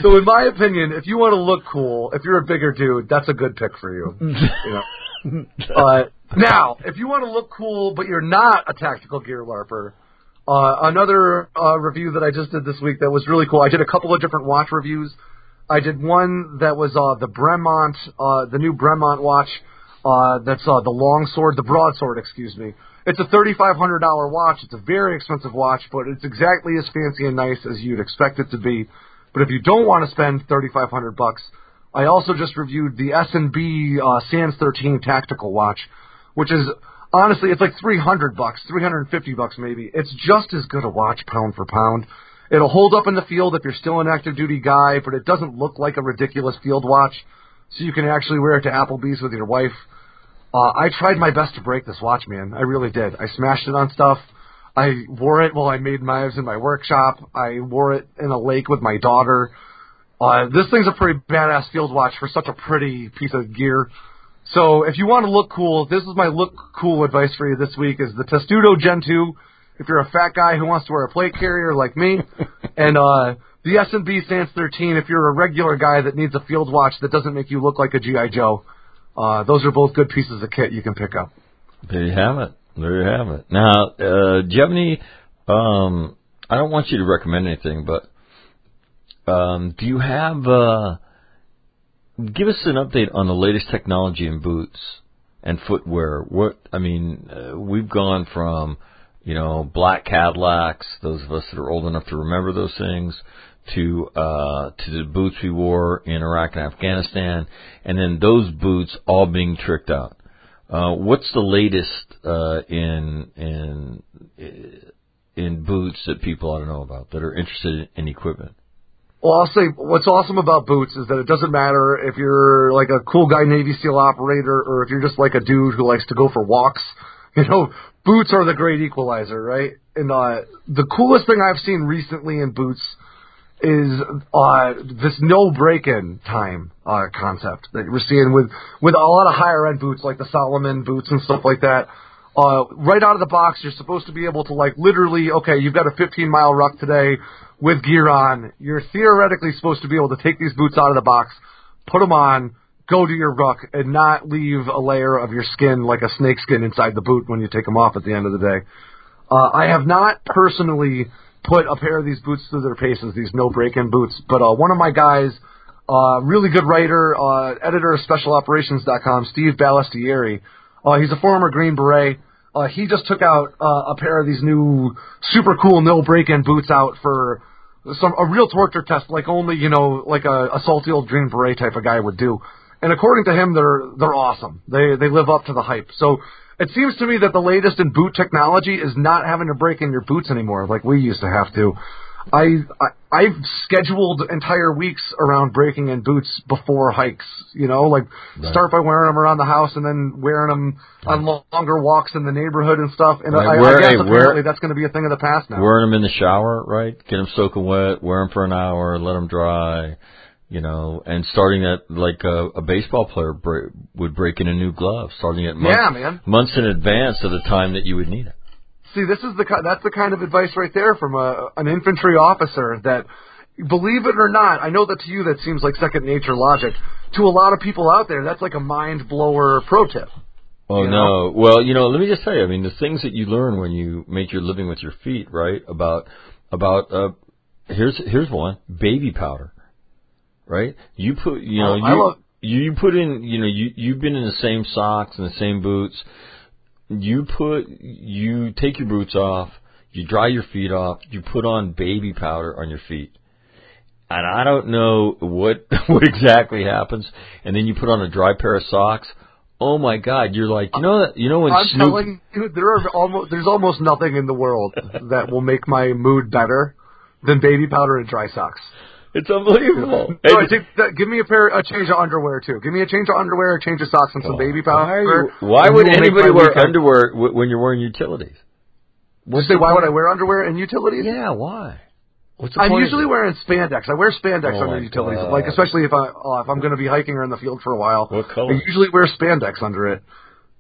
So in my opinion, if you want to look cool, if you're a bigger dude, that's a good pick for you. you know? uh, now, if you want to look cool, but you're not a tactical gear LARPer, uh, another uh, review that I just did this week that was really cool. I did a couple of different watch reviews. I did one that was uh, the Bremont, uh, the new Bremont watch. Uh, that's uh, the long sword, the broadsword, excuse me. It's a thirty-five hundred dollars watch. It's a very expensive watch, but it's exactly as fancy and nice as you'd expect it to be. But if you don't want to spend thirty-five hundred bucks, I also just reviewed the S and B uh, Sans thirteen tactical watch, which is honestly it's like three hundred bucks, three hundred fifty bucks maybe. It's just as good a watch pound for pound. It'll hold up in the field if you're still an active duty guy, but it doesn't look like a ridiculous field watch, so you can actually wear it to Applebee's with your wife. Uh, I tried my best to break this watch, man. I really did. I smashed it on stuff. I wore it while I made knives in my workshop. I wore it in a lake with my daughter. Uh, this thing's a pretty badass field watch for such a pretty piece of gear. So if you want to look cool, this is my look cool advice for you this week is the Testudo Gen two. If you're a fat guy who wants to wear a plate carrier like me, and uh, the S and B Sans thirteen if you're a regular guy that needs a field watch that doesn't make you look like a G I. Joe. Uh, those are both good pieces of kit you can pick up. There you have it. There you have it. Now, uh, do you have any, um, I don't want you to recommend anything, but um, do you have, uh, give us an update on the latest technology in boots and footwear. What, I mean, uh, we've gone from, you know, black Cadillacs, those of us that are old enough to remember those things, to uh to the boots we wore in Iraq and Afghanistan, and then those boots all being tricked out. Uh, what's the latest uh, in in in boots that people ought to know about that are interested in equipment? Well, I'll say what's awesome about boots is that it doesn't matter if you're like a cool guy Navy SEAL operator or if you're just like a dude who likes to go for walks. You know, boots are the great equalizer, right? And uh, the coolest thing I've seen recently in boots is uh, this no break-in time uh, concept that we're seeing with, with a lot of higher-end boots like the Salomon boots and stuff like that. Uh, right out of the box, you're supposed to be able to, like, literally, okay, you've got a fifteen-mile ruck today with gear on. You're theoretically supposed to be able to take these boots out of the box, put them on, go to your ruck, and not leave a layer of your skin like a snake skin inside the boot when you take them off at the end of the day. Uh, I have not personally put a pair of these boots through their paces, these no break-in boots. But uh, one of my guys, uh, really good writer, uh, editor of special operations dot com, Steve Ballestieri, uh, he's a former Green Beret. Uh, he just took out uh, a pair of these new super cool no break-in boots out for some a real torture test, like only, you know, like a, a salty old Green Beret type of guy would do. And according to him, they're they're awesome. They they live up to the hype. So it seems to me that the latest in boot technology is not having to break in your boots anymore like we used to have to. I, I I've scheduled entire weeks around breaking in boots before hikes. You know, like right. Start by wearing them around the house and then wearing them on longer walks in the neighborhood and stuff. And right. I, Where, I guess hey, apparently where, that's going to be a thing of the past now. Wearing them in the shower, right? Get them soaking wet, wear them for an hour, let them dry. You know, and starting at like a, a baseball player break, would break in a new glove, starting at months, yeah, man. months in advance of the time that you would need it. See, this is the that's the kind of advice right there from a, an infantry officer that, believe it or not, I know that to you that seems like second nature logic. To a lot of people out there, that's like a mind blower pro tip. Oh, you know? no. Well, you know, let me just say, I mean, the things that you learn when you make your living with your feet, right, about, about uh, here's here's one, baby powder. Right? You put, you know, oh, you, love- you put in, you know, you, you've been in the same socks and the same boots. You put, you take your boots off, you dry your feet off, you put on baby powder on your feet. And I don't know what, what exactly happens. And then you put on a dry pair of socks. Oh my God. You're like, you know, you know, when I'm Snoop. telling you, there are almost, there's almost nothing in the world that will make my mood better than baby powder and dry socks. It's unbelievable. No, I think that, give me a pair, a change of underwear too. Give me a change of underwear, a change of socks, and some oh, baby powder. Why, why would anybody wear weekend. underwear w- when you're wearing utilities? What's say, why would I wear underwear in utilities? Yeah, why? What's the I'm point usually wearing spandex. I wear spandex oh under utilities, God. like especially if I uh, if I'm going to be hiking or in the field for a while. What color? I usually wear spandex under it.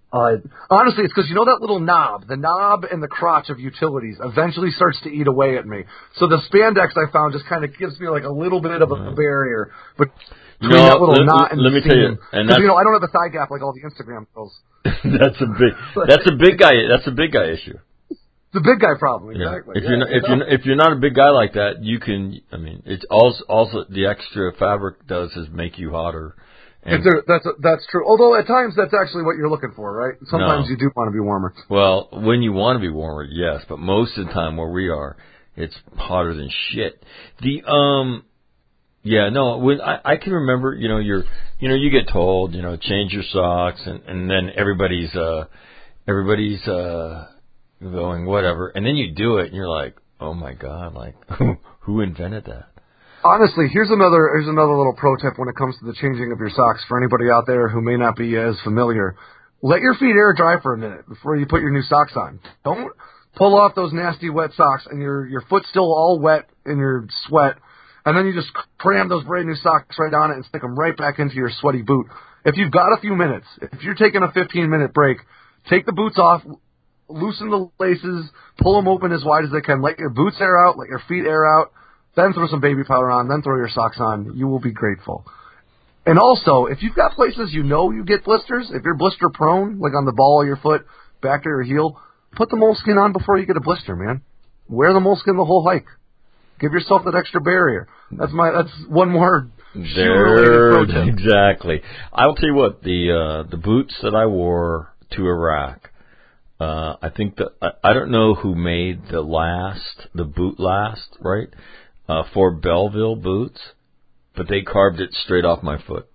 Uh, honestly, it's because you know that little knob, the knob and the crotch of utilities eventually starts to eat away at me. So the spandex I found just kind of gives me like a little bit of a right. barrier, but between no, that little let, knot and let the me seam. tell you, and because you know I don't have a thigh gap like all the Instagram girls. that's a big, that's a big guy. That's a big guy issue. It's a big guy problem, exactly. Yeah. If yeah, you're not, if you're if you're not a big guy like that, you can. I mean, it's also also the extra fabric does is make you hotter. And there, that's that's true. Although at times that's actually what you're looking for, right? Sometimes no. you do want to be warmer. Well, when you want to be warmer, yes, but most of the time where we are, it's hotter than shit. The um, yeah, no, when I, I can remember, you know, you're, you know, you get told, you know, change your socks, and and then everybody's uh, everybody's uh, going whatever, and then you do it, and you're like, oh my god, like who invented that? Honestly, here's another here's another little pro tip when it comes to the changing of your socks for anybody out there who may not be as familiar. Let your feet air dry for a minute before you put your new socks on. Don't pull off those nasty wet socks and your your foot's still all wet in your sweat, and then you just cram those brand new socks right on it and stick them right back into your sweaty boot. If you've got a few minutes, if you're taking a fifteen minute break, take the boots off, loosen the laces, pull them open as wide as they can, let your boots air out, let your feet air out. Then throw some baby powder on, then throw your socks on. You will be grateful. And also, if you've got places you know you get blisters, if you're blister prone, like on the ball of your foot, back to your heel, put the moleskin on before you get a blister, man. Wear the moleskin the whole hike. Give yourself that extra barrier. That's my. That's one more. There, exactly. I'll tell you what. The uh, the boots that I wore to Iraq. Uh, I think that I, I don't know who made the last, the boot last, right? Uh, for Belleville boots, but they carved it straight off my foot.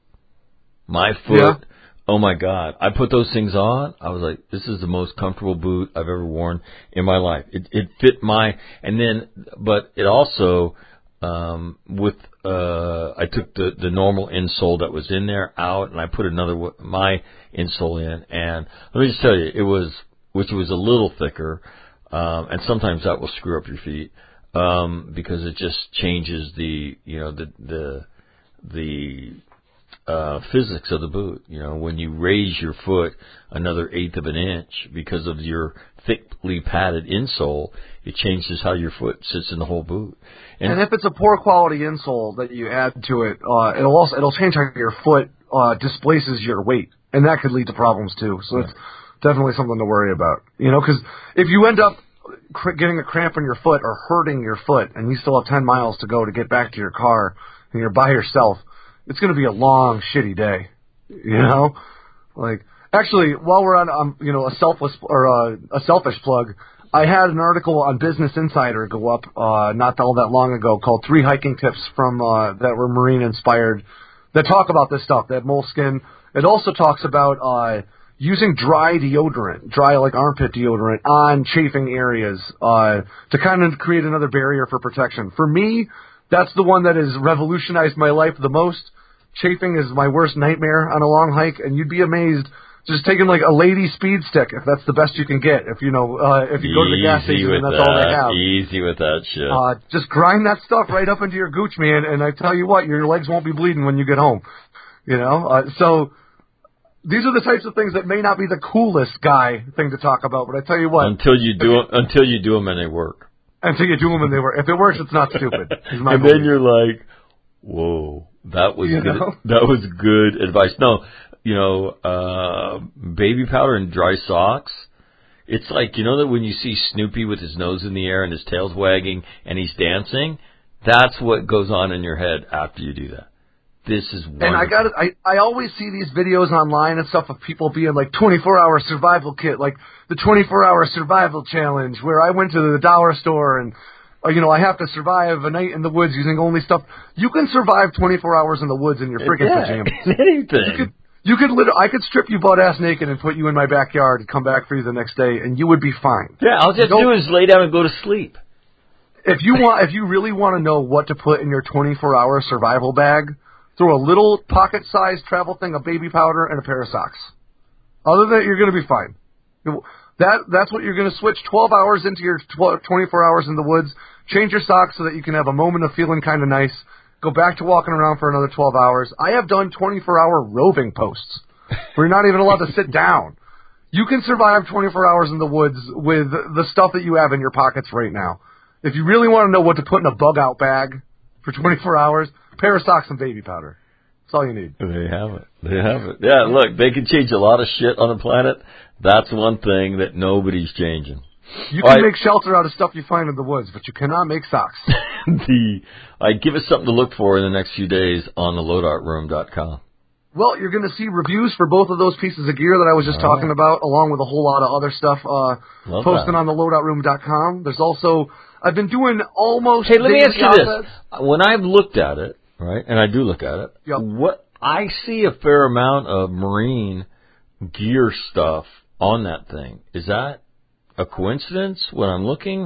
My foot, yeah. Oh my God. I put those things on, I was like, this is the most comfortable boot I've ever worn in my life. It, it fit my, and then, but it also, um, with, uh, I took the, the normal insole that was in there out, and I put another, my insole in, and let me just tell you, it was, which was a little thicker, um, and sometimes that will screw up your feet. Um, because it just changes the, you know, the, the, the, uh, physics of the boot. You know, when you raise your foot another eighth of an inch because of your thickly padded insole, it changes how your foot sits in the whole boot. And, and if it's a poor quality insole that you add to it, uh, it'll also, it'll change how your foot, uh, displaces your weight. And that could lead to problems too. So right. It's definitely something to worry about. You know, cause if you end up getting a cramp in your foot or hurting your foot and you still have ten miles to go to get back to your car and you're by yourself, it's going to be a long, shitty day, you know? Like, actually, while we're on, um, you know, a selfless or uh, a selfish plug, I had an article on Business Insider go up uh, not all that long ago called Three Hiking Tips from uh, that were Marine inspired that talk about this stuff, that moleskin. It also talks about uh, using dry deodorant, dry like armpit deodorant on chafing areas uh, to kind of create another barrier for protection. For me, that's the one that has revolutionized my life the most. Chafing is my worst nightmare on a long hike, and you'd be amazed just taking like a lady speed stick if that's the best you can get. If you know, uh, if you go to the gas station and that's that. all they have. Easy with that shit. Uh, just grind that stuff right up into your gooch, man, and I tell you what, your legs won't be bleeding when you get home. You know, uh, so these are the types of things that may not be the coolest guy thing to talk about, but I tell you what, until you do it, until you do them and they work. Until you do them and they work. If it works, it's not stupid. And belief. Then you're like, whoa, that was you good. Know? That was good advice. No, you know, uh, baby powder and dry socks. It's like, you know that when you see Snoopy with his nose in the air and his tail's wagging and he's dancing, that's what goes on in your head after you do that. This is wonderful. And I got it. I, I always see these videos online and stuff of people being like twenty-four hour survival kit, like the twenty-four hour survival challenge, where I went to the dollar store and, or, you know, I have to survive a night in the woods using only stuff. You can survive twenty-four hours in the woods in your freaking yeah, pajamas. Anything. You could, you could literally, I could strip you butt ass naked and put you in my backyard and come back for you the next day, and you would be fine. Yeah, all you have to do is lay down and go to sleep. If you want, if you really want to know what to put in your twenty-four hour survival bag, throw a little pocket-sized travel thing of baby powder and a pair of socks. Other than that, you're going to be fine. That That's what you're going to switch twelve hours into your twenty-four hours in the woods. Change your socks so that you can have a moment of feeling kind of nice. Go back to walking around for another twelve hours. I have done twenty-four hour roving posts where you're not even allowed to sit down. You can survive twenty-four hours in the woods with the stuff that you have in your pockets right now. If you really want to know what to put in a bug-out bag for twenty-four hours, a pair of socks and baby powder. That's all you need. They have it. They have it. Yeah, look, they can change a lot of shit on the planet. That's one thing that nobody's changing. You can right. make shelter out of stuff you find in the woods, but you cannot make socks. the I give us something to look for in the next few days on the loadout room dot com. Well, you're going to see reviews for both of those pieces of gear that I was just All talking right. about, along with a whole lot of other stuff uh, posted on the loadout room dot com. There's also, I've been doing almost... Hey, let me ask you this. When I've looked at it, right, and I do look at it, yep. what I see a fair amount of marine gear stuff on that thing. Is that a coincidence when I'm looking?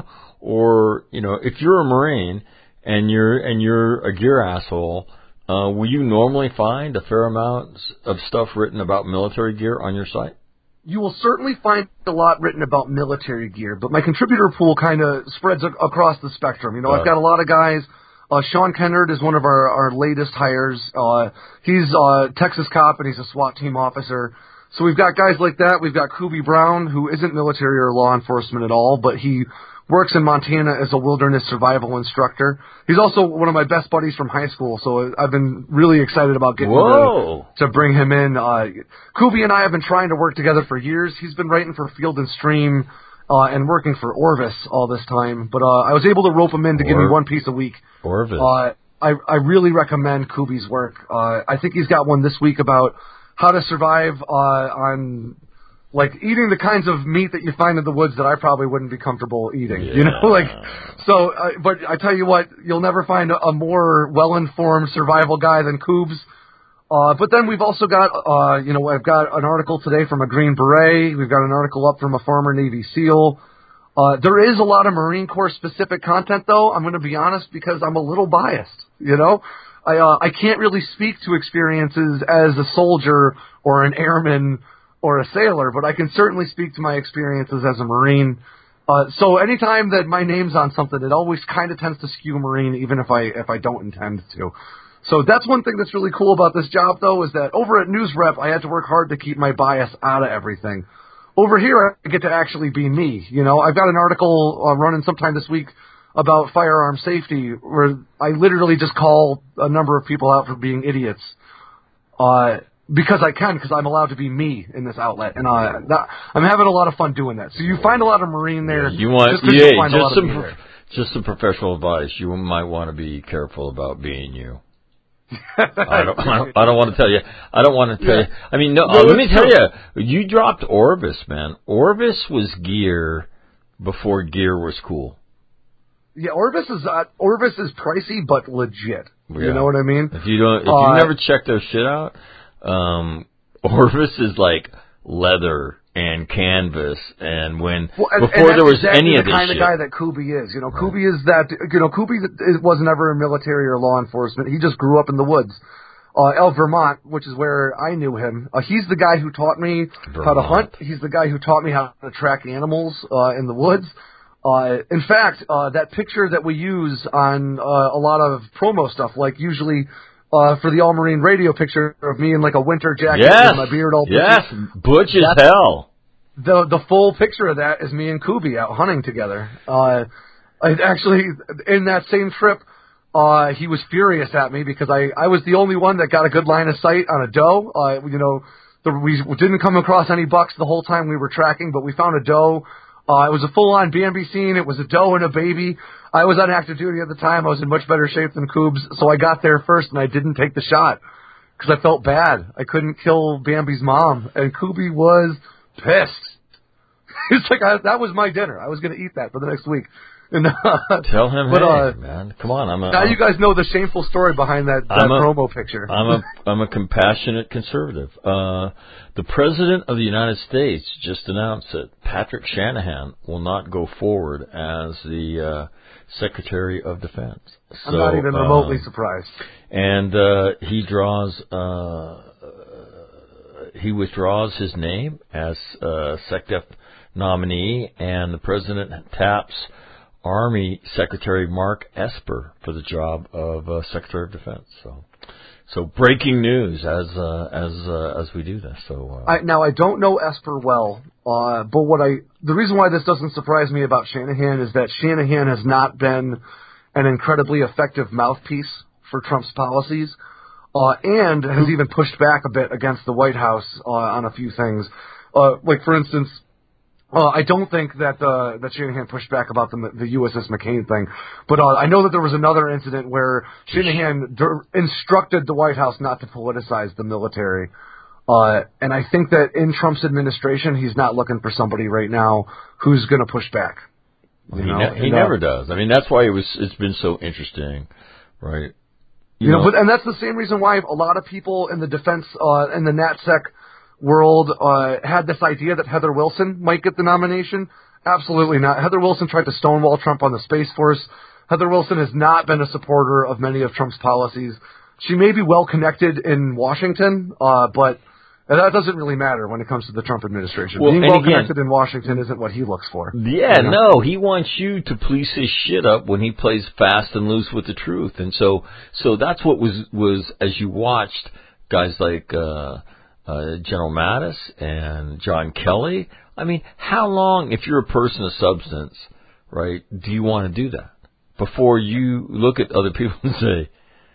Or, you know, if you're a Marine and you're and you're a gear asshole... Uh, will you normally find a fair amount of stuff written about military gear on your site? You will certainly find a lot written about military gear, but my contributor pool kind of spreads a- across the spectrum. You know, uh, I've got a lot of guys. Uh, Sean Kennard is one of our, our latest hires. Uh, he's a Texas cop, and he's a SWAT team officer. So we've got guys like that. We've got Kubi Brown, who isn't military or law enforcement at all, but he works in Montana as a wilderness survival instructor. He's also one of my best buddies from high school, so I've been really excited about getting to, to bring him in. Uh, Kubi and I have been trying to work together for years. He's been writing for Field and Stream uh, and working for Orvis all this time, but uh, I was able to rope him in to or, give me one piece a week. Orvis. Uh, I, I really recommend Kubi's work. Uh, I think he's got one this week about how to survive uh, on... like eating the kinds of meat that you find in the woods that I probably wouldn't be comfortable eating, yeah. you know, like, so, uh, but I tell you what, you'll never find a, a more well-informed survival guy than Koobs. Uh, but then we've also got, uh, you know, I've got an article today from a Green Beret. We've got an article up from a former Navy SEAL. Uh, there is a lot of Marine Corps specific content though, I'm going to be honest, because I'm a little biased, you know. I, uh, I can't really speak to experiences as a soldier or an airman or a sailor, but I can certainly speak to my experiences as a Marine. Uh, so anytime that my name's on something, it always kind of tends to skew Marine, even if I if I don't intend to. So that's one thing that's really cool about this job, though, is that over at NewsRep, I had to work hard to keep my bias out of everything. Over here, I get to actually be me. You know, I've got an article uh, running sometime this week about firearm safety, where I literally just call a number of people out for being idiots. Uh, Because I can, because I'm allowed to be me in this outlet, and uh, that, I'm having a lot of fun doing that. So you find a lot of Marine there. Yeah, you want, just, yeah, you find just a lot some, of me there. just some professional advice. You might want to be careful about being you. I don't, I don't, I don't want to tell you. I don't want to tell yeah. you. I mean, no. no uh, let me tell you. You dropped Orvis, man. Orvis was gear before gear was cool. Yeah, Orvis is uh, Orvis is pricey but legit. Yeah. You know what I mean? If you don't, if uh, you never check their shit out. Um, Orvis is like leather and canvas, and when well, and, before and there was exactly any of the this kind shit. of guy that Kubi is. You know, right. Kubi is that. You know, Kubi was never in military or law enforcement. He just grew up in the woods. Uh, El Vermont, which is where I knew him. Uh, he's the guy who taught me Vermont. how to hunt. He's the guy who taught me how to track animals uh, in the woods. Uh, in fact, uh, that picture that we use on uh, a lot of promo stuff, like usually. Uh, for the All Marine Radio picture of me in like a winter jacket yes. with my beard all yes, butch as hell. The the full picture of that is me and Kubi out hunting together. Uh, I actually in that same trip, uh, he was furious at me because I, I was the only one that got a good line of sight on a doe. Uh, you know, the, we didn't come across any bucks the whole time we were tracking, but we found a doe. Uh, it was a full-on B M B scene. It was a doe and a baby. I was on active duty at the time. I was in much better shape than Koobs, so I got there first, and I didn't take the shot because I felt bad. I couldn't kill Bambi's mom, and Kubi was pissed. It's like, I, that was my dinner. I was going to eat that for the next week. And, uh, Tell him, but, hey, uh, man, come on. I'm a, now I'm, you guys know the shameful story behind that, that I'm a, promo picture. I'm a I'm a compassionate conservative. Uh, the President of the United States just announced that Patrick Shanahan will not go forward as the uh, Secretary of Defense. So, I'm not even remotely um, surprised. And uh, he draws. Uh, he withdraws his name as uh, SecDef nominee, and the President taps Army Secretary Mark Esper for the job of uh, Secretary of Defense. So, so breaking news as uh, as uh, as we do this. So uh, I, now I don't know Esper well. Uh, but what I, the reason why this doesn't surprise me about Shanahan is that Shanahan has not been an incredibly effective mouthpiece for Trump's policies, uh, and has even pushed back a bit against the White House uh, on a few things. Uh, like, for instance, uh, I don't think that uh, that Shanahan pushed back about the, the U S S McCain thing, but uh, I know that there was another incident where Shanahan d- instructed the White House not to politicize the military. Uh, and I think that in Trump's administration, he's not looking for somebody right now who's going to push back. You he know? ne- he and, never uh, does. I mean, that's why it was. It's been so interesting, right? You, you know, know, but and that's the same reason why a lot of people in the defense uh, in the NatSec world uh, had this idea that Heather Wilson might get the nomination. Absolutely not. Heather Wilson tried to stonewall Trump on the Space Force. Heather Wilson has not been a supporter of many of Trump's policies. She may be well connected in Washington, uh, but that doesn't really matter when it comes to the Trump administration. Well, Being well again, connected in Washington isn't what he looks for. Yeah, you know? no, he wants you to police his shit up when he plays fast and loose with the truth. And so so that's what was, was as you watched guys like uh, uh, General Mattis and John Kelly. I mean, how long, if you're a person of substance, right, do you want to do that? Before you look at other people and say,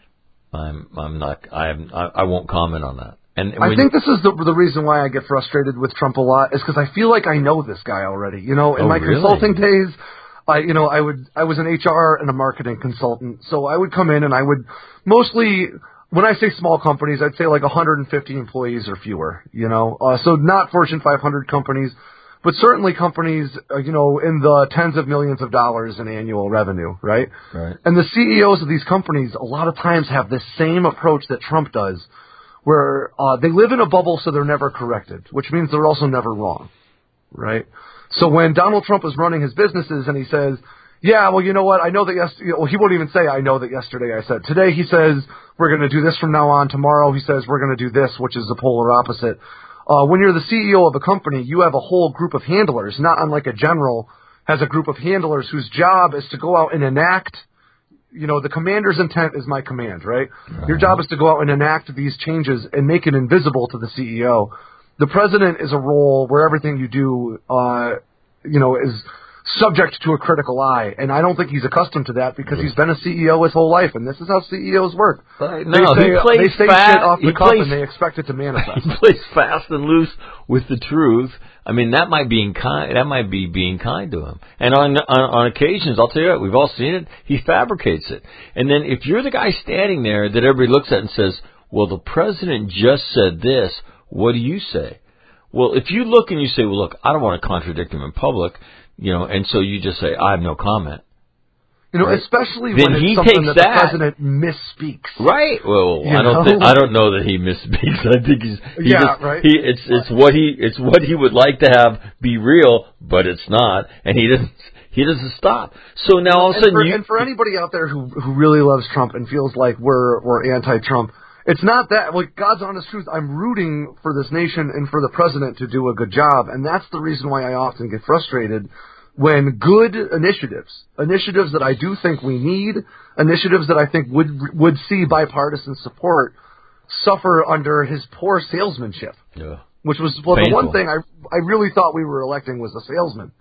I'm I'm not, I, am, I, I won't comment on that. And I think this is the the reason why I get frustrated with Trump a lot is because I feel like I know this guy already. You know, in oh, my really? consulting days, I you know I would I was an H R and a marketing consultant, so I would come in and I would mostly, when I say small companies, I'd say like one hundred fifty employees or fewer. You know, uh, so not Fortune five hundred companies, but certainly companies uh, you know in the tens of millions of dollars in annual revenue, right? Right. And the C E Os of these companies a lot of times have this same approach that Trump does, where uh, they live in a bubble so they're never corrected, which means they're also never wrong, right? So when Donald Trump is running his businesses and he says, yeah, well, you know what, I know that yesterday, well, he won't even say, I know that yesterday I said. Today he says, we're going to do this from now on. Tomorrow he says, we're going to do this, which is the polar opposite. Uh, when you're the C E O of a company, you have a whole group of handlers, not unlike a general has a group of handlers whose job is to go out and enact. You know, the commander's intent is my command, right? Uh-huh. Your job is to go out and enact these changes and make it invisible to the C E O. The president is a role where everything you do, uh, you know, is subject to a critical eye. And I don't think he's accustomed to that because he's been a C E O his whole life, and this is how C E Os work. Right. No, they say, he plays they say fast, shit off the cuff plays, and they expect it to manifest. He plays fast and loose with the truth. I mean, that might be kind. That might be being kind to him. And on, on on occasions, I'll tell you what, we've all seen it. He fabricates it. And then if you're the guy standing there that everybody looks at and says, "Well, the president just said this. What do you say?" Well, if you look and you say, "Well, look, I don't want to contradict him in public," you know, and so you just say, "I have no comment." You know, right? especially then when he it's something takes that, that the president misspeaks. Right. Well, you I don't know? think I don't know that he misspeaks. I think he's he yeah, just, right. He it's it's what he it's what he would like to have be real, but it's not, and he doesn't he doesn't stop. So now all of a sudden and for, you and for anybody out there who who really loves Trump and feels like we're we're anti-Trump, it's not that. Like, God's honest truth, I'm rooting for this nation and for the president to do a good job, and that's the reason why I often get frustrated when good initiatives, initiatives that I do think we need, initiatives that I think would would see bipartisan support, suffer under his poor salesmanship. Yeah. Which was, well, Painful. the one thing I I really thought we were electing was a salesman.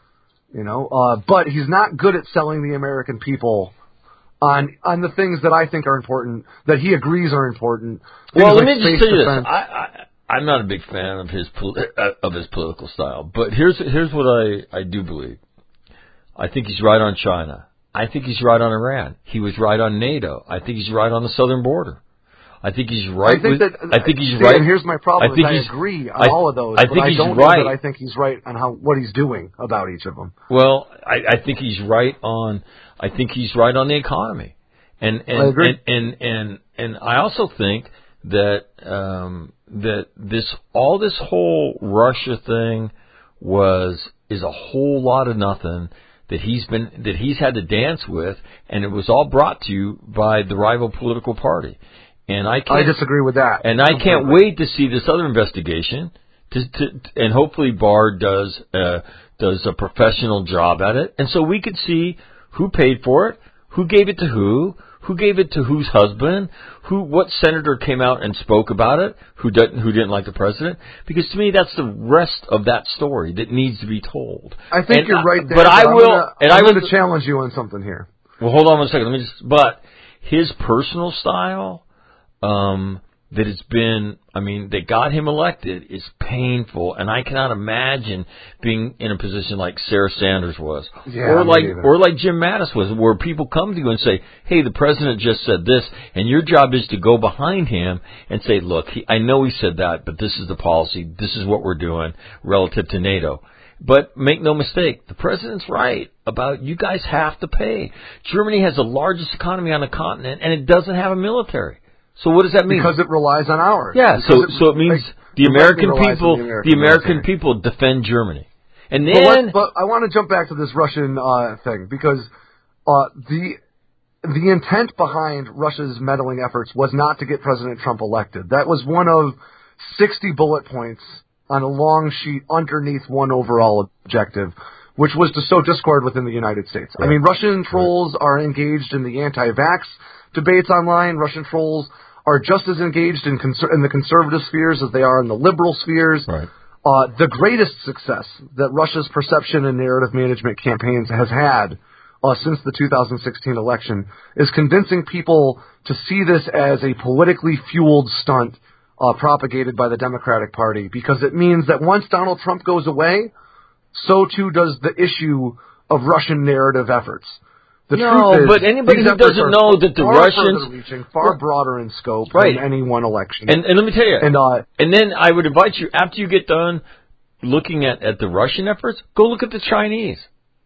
You know, uh, but he's not good at selling the American people on on the things that I think are important, that he agrees are important. Well, let like me just say defense. this. I, I I'm not a big fan of his of his political style, but here's here's what I, I do believe. I think he's right on China. I think he's right on Iran. He was right on NATO. I think he's right on the southern border. I think he's right. I think with, that. I think he's Dan, right. Here's my problem. I think I he's, agree on I, all of those. I but think I he's don't right. know that I think he's right on how what he's doing about each of them. Well, I, I think he's right on. I think he's right on the economy, and and I agree. and and and, and I also think that um, that this all this whole Russia thing was is a whole lot of nothing that he's been that he's had to dance with, and it was all brought to you by the rival political party. And I can't, I disagree with that. And I can't wait to see this other investigation, to, to, and hopefully Barr does uh, does a professional job at it, and so we could see who paid for it, who gave it to who, Who gave it to whose husband? Who? What senator came out and spoke about it? Who didn't? Who didn't like the president? Because to me, that's the rest of that story that needs to be told. I think and you're I, right there. But, but I will. Gonna, and I'm I going will to challenge you on something here. Well, hold on one second. Let me just. But his personal style, um, that it's been. I mean, they got him elected is painful, and I cannot imagine being in a position like Sarah Sanders was, yeah, or like neither. or like Jim Mattis was, where people come to you and say, "Hey, the president just said this," and your job is to go behind him and say, "Look, he, I know he said that, but this is the policy. This is what we're doing relative to NATO." But make no mistake, the president's right about you guys have to pay. Germany has the largest economy on the continent, and it doesn't have a military. So what does that mean? Because it relies on ours. Yeah, because so it, so it means like, the American relies people, on the American, the American military. people defend Germany, and But, then. what, but I want to jump back to this Russian uh, thing because uh, the the intent behind Russia's meddling efforts was not to get President Trump elected. That was one of sixty bullet points on a long sheet underneath one overall objective, which was to sow discord within the United States. Right. I mean, Russian trolls right. are engaged in the anti-vax debates online. Russian trolls are just as engaged in, conser- in the conservative spheres as they are in the liberal spheres. Right. Uh, the greatest success that Russia's perception and narrative management campaigns has had uh, since the two thousand sixteen election is convincing people to see this as a politically fueled stunt uh, propagated by the Democratic Party, because it means that once Donald Trump goes away, so too does the issue of Russian narrative efforts. The no, truth is, but anybody who doesn't know that the far Russians reaching, far broader in scope right. than any one election. And, and let me tell you, and, uh, and then I would invite you, after you get done looking at, at the Russian efforts, go look at the Chinese.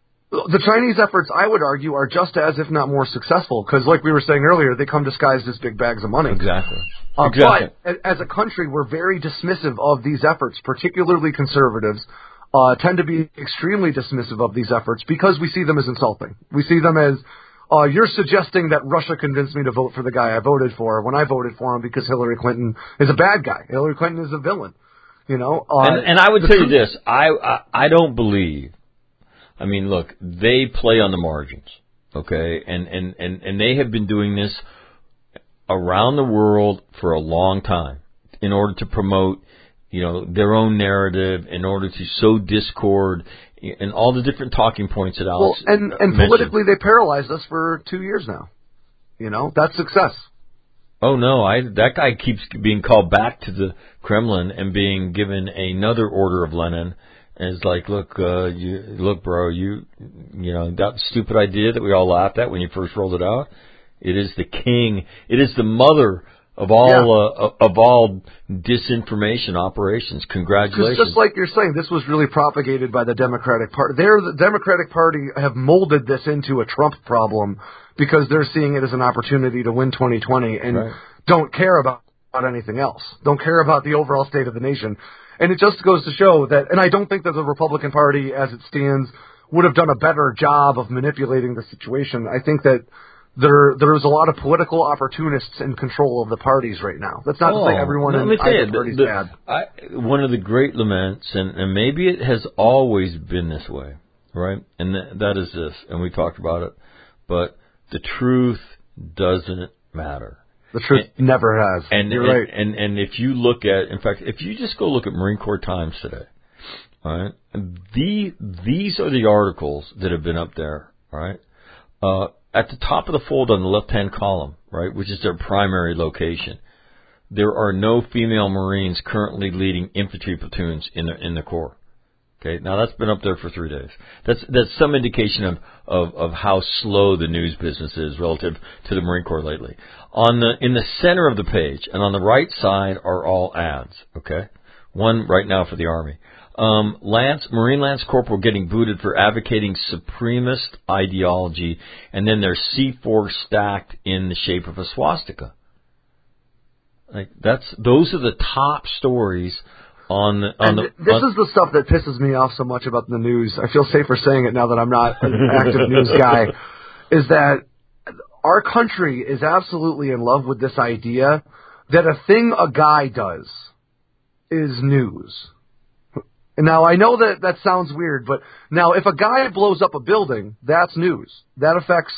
The Chinese efforts, I would argue, are just as, if not more successful, because like we were saying earlier, they come disguised as big bags of money. Exactly. Uh, exactly. But as a country, we're very dismissive of these efforts, particularly conservatives. Uh, tend to be extremely dismissive of these efforts because we see them as insulting. We see them as, uh, you're suggesting that Russia convinced me to vote for the guy I voted for when I voted for him because Hillary Clinton is a bad guy. Hillary Clinton is a villain. You know? Uh, and, and I would tell you this, I, I, I don't believe, I mean, look, they play on the margins, okay? And, and, and, and they have been doing this around the world for a long time in order to promote, you know, their own narrative, in order to sow discord and all the different talking points that Alex well, and, and politically they paralyzed us for two years now. You know, that's success. Oh no, I that guy keeps being called back to the Kremlin and being given another order of Lenin. And it's like, look, uh, you, look, bro, you, you know, that stupid idea that we all laughed at when you first rolled it out. It is the king. It is the mother of all yeah. uh, of all disinformation operations. Congratulations. Just like you're saying, this was really propagated by the Democratic Party. They're, the Democratic Party have molded this into a Trump problem because they're seeing it as an opportunity to win twenty twenty and right. don't care about, about anything else. Don't care about the overall state of the nation. And it just goes to show that, and I don't think that the Republican Party, as it stands, would have done a better job of manipulating the situation. I think that There, there's a lot of political opportunists in control of the parties right now. That's not oh, to say everyone no, in either party is bad. I, one of the great laments, and, and maybe it has always been this way, right? And th- that is this, and we talked about it, but the truth doesn't matter. The truth and, never has. And, You're and, right. And, and if you look at, in fact, if you just go look at Marine Corps Times today, all right, the, these are the articles that have been up there, all right? Uh, At the top of the fold on the left-hand column, right, which is their primary location, there are no female Marines currently leading infantry platoons in the in the Corps. Okay, now that's been up there for three days. That's that's some indication of, of, of how slow the news business is relative to the Marine Corps lately. On the in the center of the page and on the right side are all ads. Okay, one right now for the Army. Um, Lance, Marine Lance Corporal getting booted for advocating supremacist ideology, and then there's C four stacked in the shape of a swastika. Like that's those are the top stories on the. On and the this on, is the stuff that pisses me off so much about the news. I feel safer saying it now that I'm not an active news guy. Is that our country is absolutely in love with this idea that a thing a guy does is news. Now, I know that that sounds weird, but now if a guy blows up a building, that's news. That affects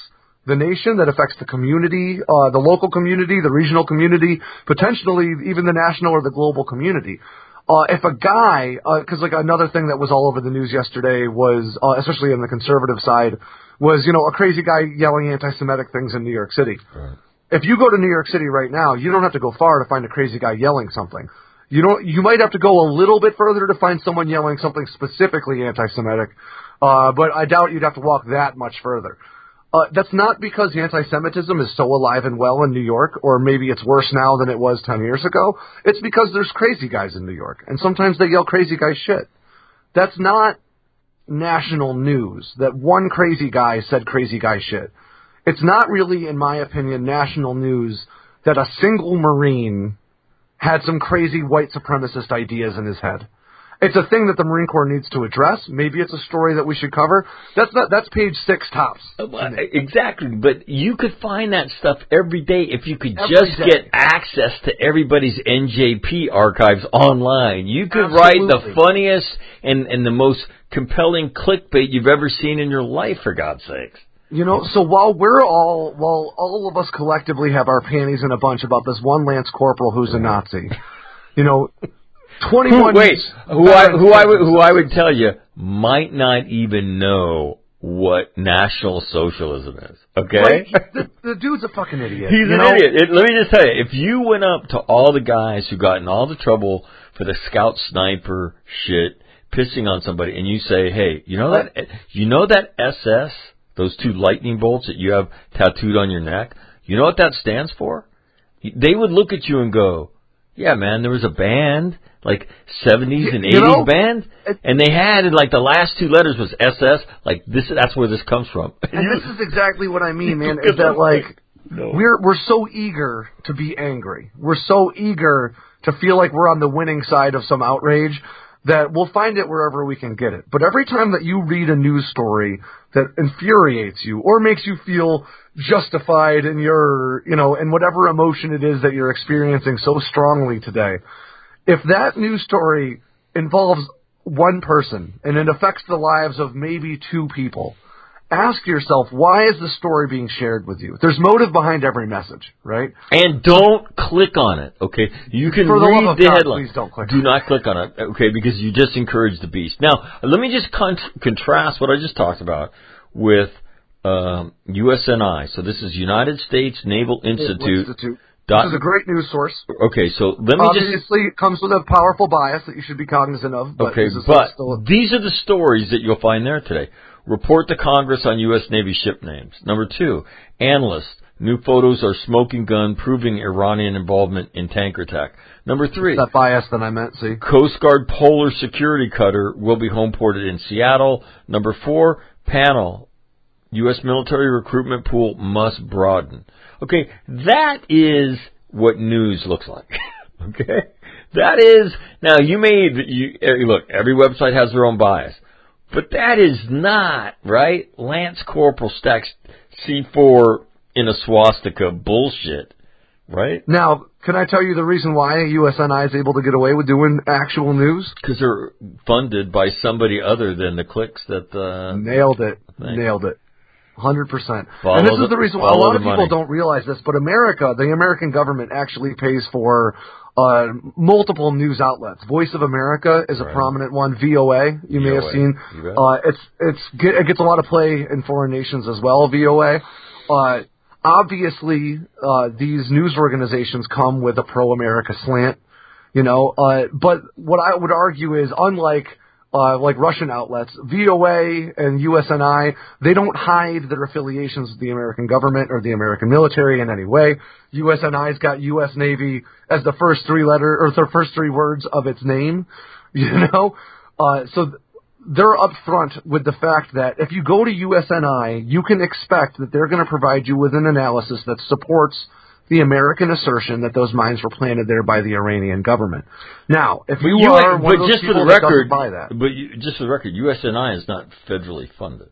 the nation, that affects the community, uh, the local community, the regional community, potentially even the national or the global community. Uh, if a guy, because uh, like another thing that was all over the news yesterday was, uh, especially on the conservative side, was, you know, a crazy guy yelling anti-Semitic things in New York City. Right. If you go to New York City right now, you don't have to go far to find a crazy guy yelling something. You don't, you might have to go a little bit further to find someone yelling something specifically anti-Semitic, uh, but I doubt you'd have to walk that much further. Uh, that's not because anti-Semitism is so alive and well in New York, or maybe it's worse now than it was ten years ago. It's because there's crazy guys in New York, and sometimes they yell crazy guy shit. That's not national news, that one crazy guy said crazy guy shit. It's not really, in my opinion, national news that a single Marine had some crazy white supremacist ideas in his head. It's a thing that the Marine Corps needs to address. Maybe it's a story that we should cover. That's not, that's page six tops. Exactly, but you could find that stuff every day if you could Every just day. get access to everybody's N J P archives online. You could Absolutely. write the funniest and, and the most compelling clickbait you've ever seen in your life, for God's sakes. You know, so while we're all, while all of us collectively have our panties in a bunch about this one Lance Corporal who's a Nazi, you know, twenty-one. Who, wait, who I who I would who I would tell you might not even know what National Socialism is. Okay, right? the, the dude's a fucking idiot. He's you an know? idiot. It, let me just tell you, if you went up to all the guys who got in all the trouble for the scout sniper shit, pissing on somebody, and you say, hey, you know that you know that S S, those two lightning bolts that you have tattooed on your neck, you know what that stands for? They would look at you and go, yeah, man, there was a band, like seventies and eighties you know, band, and they had, and like the last two letters was S S, like this, that's where this comes from. And this is exactly what I mean, man, is that like, no. we're, we're so eager to be angry. We're so eager to feel like we're on the winning side of some outrage that we'll find it wherever we can get it. But every time that you read a news story that infuriates you or makes you feel justified in your, you know, in whatever emotion it is that you're experiencing so strongly today, if that news story involves one person and it affects the lives of maybe two people, ask yourself, why is the story being shared with you? There's motive behind every message, right? And don't click on it, okay? You can For the read love of the God, headline. please don't click Do not click on it, okay, because you just encourage the beast. Now, let me just con- contrast what I just talked about with um, U S N I. So this is United States Naval Institute. Institute. Dot, This is a great news source. Okay, so let me Obviously, just... it comes with a powerful bias that you should be cognizant of. But Okay, this is but still a, these are the stories that you'll find there today. Report to Congress on U S Navy ship names. Number two, analyst. New photos are smoking gun proving Iranian involvement in tanker attack. Number three. that bias that I meant, see. Coast Guard Polar Security Cutter will be home ported in Seattle. Number four, panel. U S military recruitment pool must broaden. Okay, that is what news looks like. Okay? That is, now you may, you, look, every website has their own bias. But that is not, right, Lance Corporal stacks C four in a swastika bullshit, right? Now, can I tell you the reason why U S N I is able to get away with doing actual news? Because they're funded by somebody other than the cliques that... Uh, Nailed it. Thanks. Nailed it. one hundred percent. Follow And this the- is the reason why a follow lot the of people money. don't realize this, but America, the American government actually pays for uh, multiple news outlets. Voice of America is a Right. prominent one. V O A, you may V O A, have seen. you bet. Uh, it's it's it gets a lot of play in foreign nations as well. V O A. Uh, obviously, uh, these news organizations come with a pro-America slant, you know. Uh, but what I would argue is, unlike Uh, like Russian outlets, V O A and U S N I, they don't hide their affiliations with the American government or the American military in any way. U S N I's got U S Navy as the first three letter or the first three words of its name, you know. Uh, so th- they're upfront with the fact that if you go to U S N I, you can expect that they're going to provide you with an analysis that supports the American assertion that those mines were planted there by the Iranian government. Now, if you, You are ain't- one but of those just for people the that doesn't record, buy that, but you, just for the record, U S N I is not federally funded.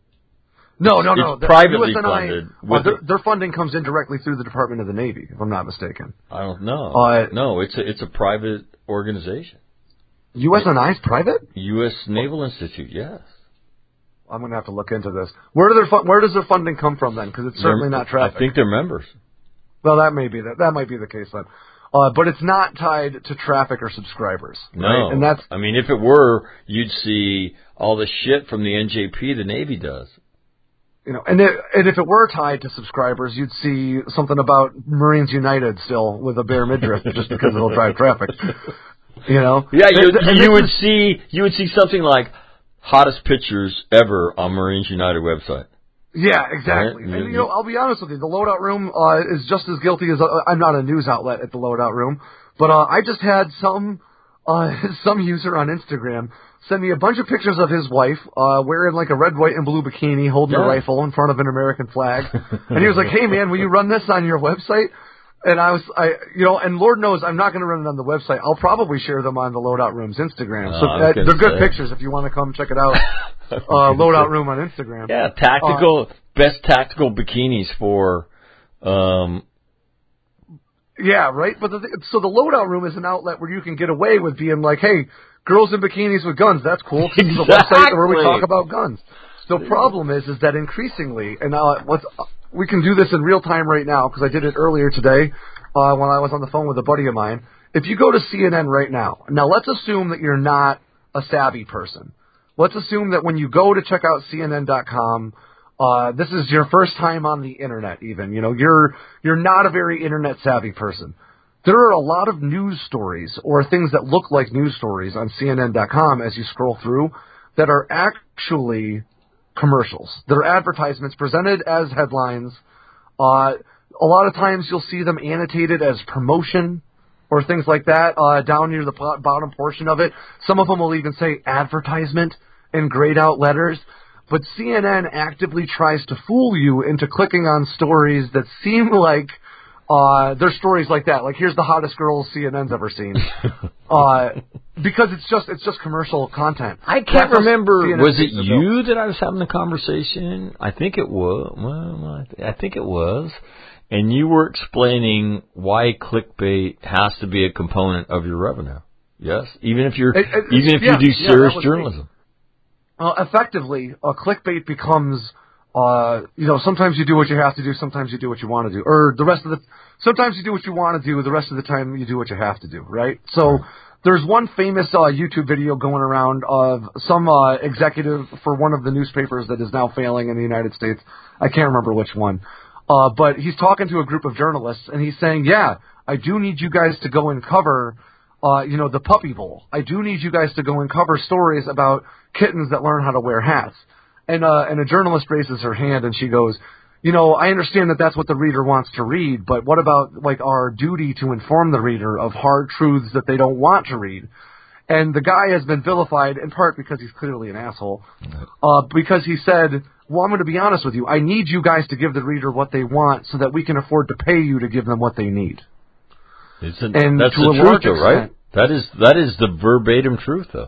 no, no, no, it's the privately U S N I, funded uh, with their, the- their funding comes in directly through the Department of the Navy, if I'm not mistaken. I don't know. Uh, no, it's a it's a private organization. U S N I is private? U S Naval Institute, yes. I'm going to have to look into this. Where do their fu- where does their funding come from then? Because it's certainly They're, not traffic. I think they're members. Well, that may be that. That might be the case then. Uh, but it's not tied to traffic or subscribers. No. Right? And that's, I mean, if it were, you'd see all the shit from the N J P the Navy does. You know, and, it, and if it were tied to subscribers, you'd see something about Marines United still with a bare midriff just because it'll drive traffic. You know? Yeah, you, and, you would is, see you would see something like hottest pictures ever on Marines United website. Yeah, exactly. Right? And, you know, I'll be honest with you. The Loadout Room uh, is just as guilty as... Uh, I'm not a news outlet at the Loadout Room, but uh, I just had some uh, some user on Instagram send me a bunch of pictures of his wife uh, wearing like a red, white, and blue bikini, holding yeah. a rifle in front of an American flag. And he was like, hey, man, will you run this on your website? And I was, I, you know, and Lord knows I'm not going to run it on the website. I'll probably share them on the Loadout Room's Instagram. Oh, so uh, they're good say. pictures if you want to come check it out. uh, Loadout Room on Instagram. Yeah, tactical, uh, best tactical bikinis for, um, yeah, right. But the, so the Loadout Room is an outlet where you can get away with being like, hey, girls in bikinis with guns. That's cool. This is a website where we talk about guns. The problem is, is that increasingly, and now let's, we can do this in real time right now because I did it earlier today uh, when I was on the phone with a buddy of mine. If you go to C N N right now, now let's assume that you're not a savvy person. Let's assume that when you go to check out C N N dot com, uh, this is your first time on the internet. Even you know you're you're not a very internet savvy person. There are a lot of news stories or things that look like news stories on C N N dot com as you scroll through that are actually commercials. They're advertisements presented as headlines. Uh, a lot of times you'll see them annotated as promotion or things like that uh, down near the bottom portion of it. Some of them will even say advertisement in grayed out letters. But C N N actively tries to fool you into clicking on stories that seem like uh, they're stories like that. Like, here's the hottest girls C N N's ever seen. uh, because it's just it's just commercial content. I can't That's remember. C N N Was it built. you that I was having the conversation? I think it was. Well, I, th- I think it was. And you were explaining why clickbait has to be a component of your revenue. Yes, even if you're it, it, even if yeah, you do yeah, serious journalism. Uh, effectively, uh, clickbait becomes, uh, you know, sometimes you do what you have to do, sometimes you do what you want to do, or the rest of the, sometimes you do what you want to do, the rest of the time you do what you have to do, right? So right. There's one famous uh, YouTube video going around of some uh, executive for one of the newspapers that is now failing in the United States. I can't remember which one. Uh, but he's talking to a group of journalists, and he's saying, yeah, I do need you guys to go and cover, uh, you know, the Puppy Bowl. I do need you guys to go and cover stories about kittens that learn how to wear hats. And, uh, and a journalist raises her hand, and she goes, you know, I understand that that's what the reader wants to read, but what about, like, our duty to inform the reader of hard truths that they don't want to read? And the guy has been vilified, in part because he's clearly an asshole, uh, because he said, well, I'm going to be honest with you. I need you guys to give the reader what they want so that we can afford to pay you to give them what they need. Isn't, and that's the truth, though, right? That is, that is the verbatim truth, though.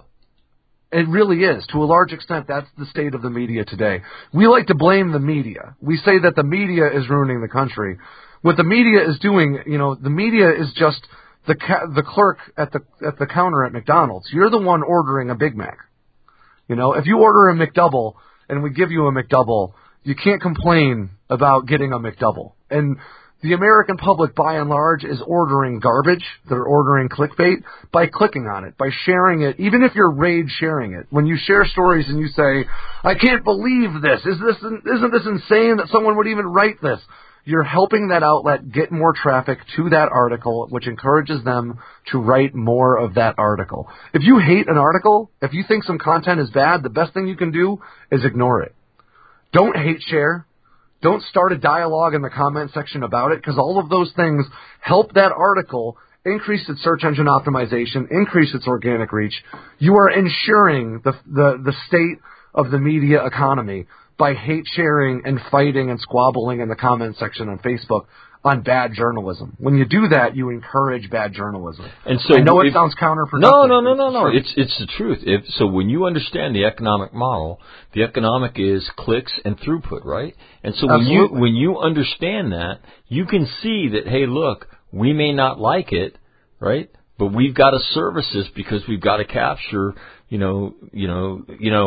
It really is. To a large extent, that's the state of the media today. We like to blame the media. We say that the media is ruining the country. What the media is doing, you know, the media is just the ca- the clerk at the at the counter at McDonald's. You're the one ordering a Big Mac. You know, if you order a McDouble and we give you a McDouble, you can't complain about getting a McDouble. And the American public, by and large, is ordering garbage. They're ordering clickbait by clicking on it, by sharing it, even if you're rage sharing it. When you share stories and you say, I can't believe this. Is this, isn't this insane that someone would even write this? You're helping that outlet get more traffic to that article, which encourages them to write more of that article. If you hate an article, if you think some content is bad, the best thing you can do is ignore it. Don't hate share. Don't start a dialogue in the comment section about it, because all of those things help that article increase its search engine optimization, increase its organic reach. You are ensuring the the, the state of the media economy by hate sharing and fighting and squabbling in the comment section on Facebook on bad journalism. When you do that, you encourage bad journalism. And so I know it if, sounds counterproductive. No, no, no, no, no. It's it's the truth. If, so when you understand the economic model, the economic is clicks and throughput, right? And so when Absolutely. you when you understand that, you can see that, hey, look, we may not like it, right? But we've got to service this because we've got to capture, you know, you know, you know,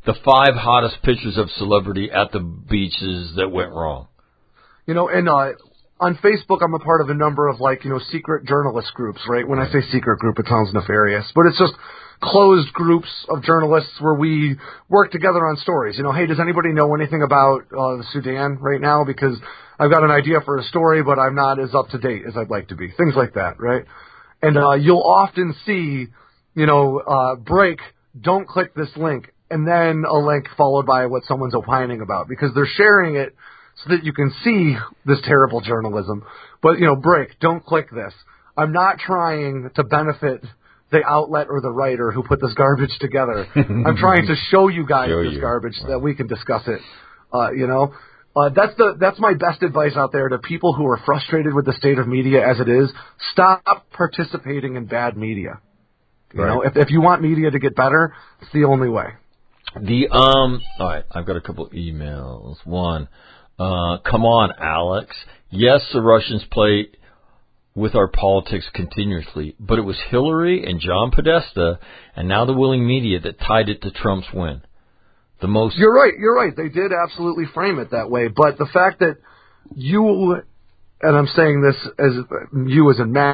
the five hottest pictures of celebrity at the beaches that went wrong. You know, and uh, on Facebook, I'm a part of a number of, like, you know, secret journalist groups, right? When I say secret group, it sounds nefarious, but it's just closed groups of journalists where we work together on stories. You know, hey, does anybody know anything about uh, the Sudan right now? Because I've got an idea for a story, but I'm not as up to date as I'd like to be. Things like that, right? And uh, you'll often see, you know, uh, break, don't click this link, and then a link followed by what someone's opining about, because they're sharing it so that you can see this terrible journalism. But, you know, break, don't click this. I'm not trying to benefit the outlet or the writer who put this garbage together. I'm trying to show you guys Show this you. garbage so Wow. that we can discuss it. Uh, you know, uh, that's the that's my best advice out there to people who are frustrated with the state of media as it is. Stop participating in bad media. You Right. know, if if you want media to get better, it's the only way. The um, all right, I've got a couple emails. One, uh, come on, Alex. Yes, the Russians play with our politics continuously, but it was Hillary and John Podesta and now the willing media that tied it to Trump's win. The most. You're right. You're right. They did absolutely frame it that way. But the fact that you, and I'm saying this as you as in Mac,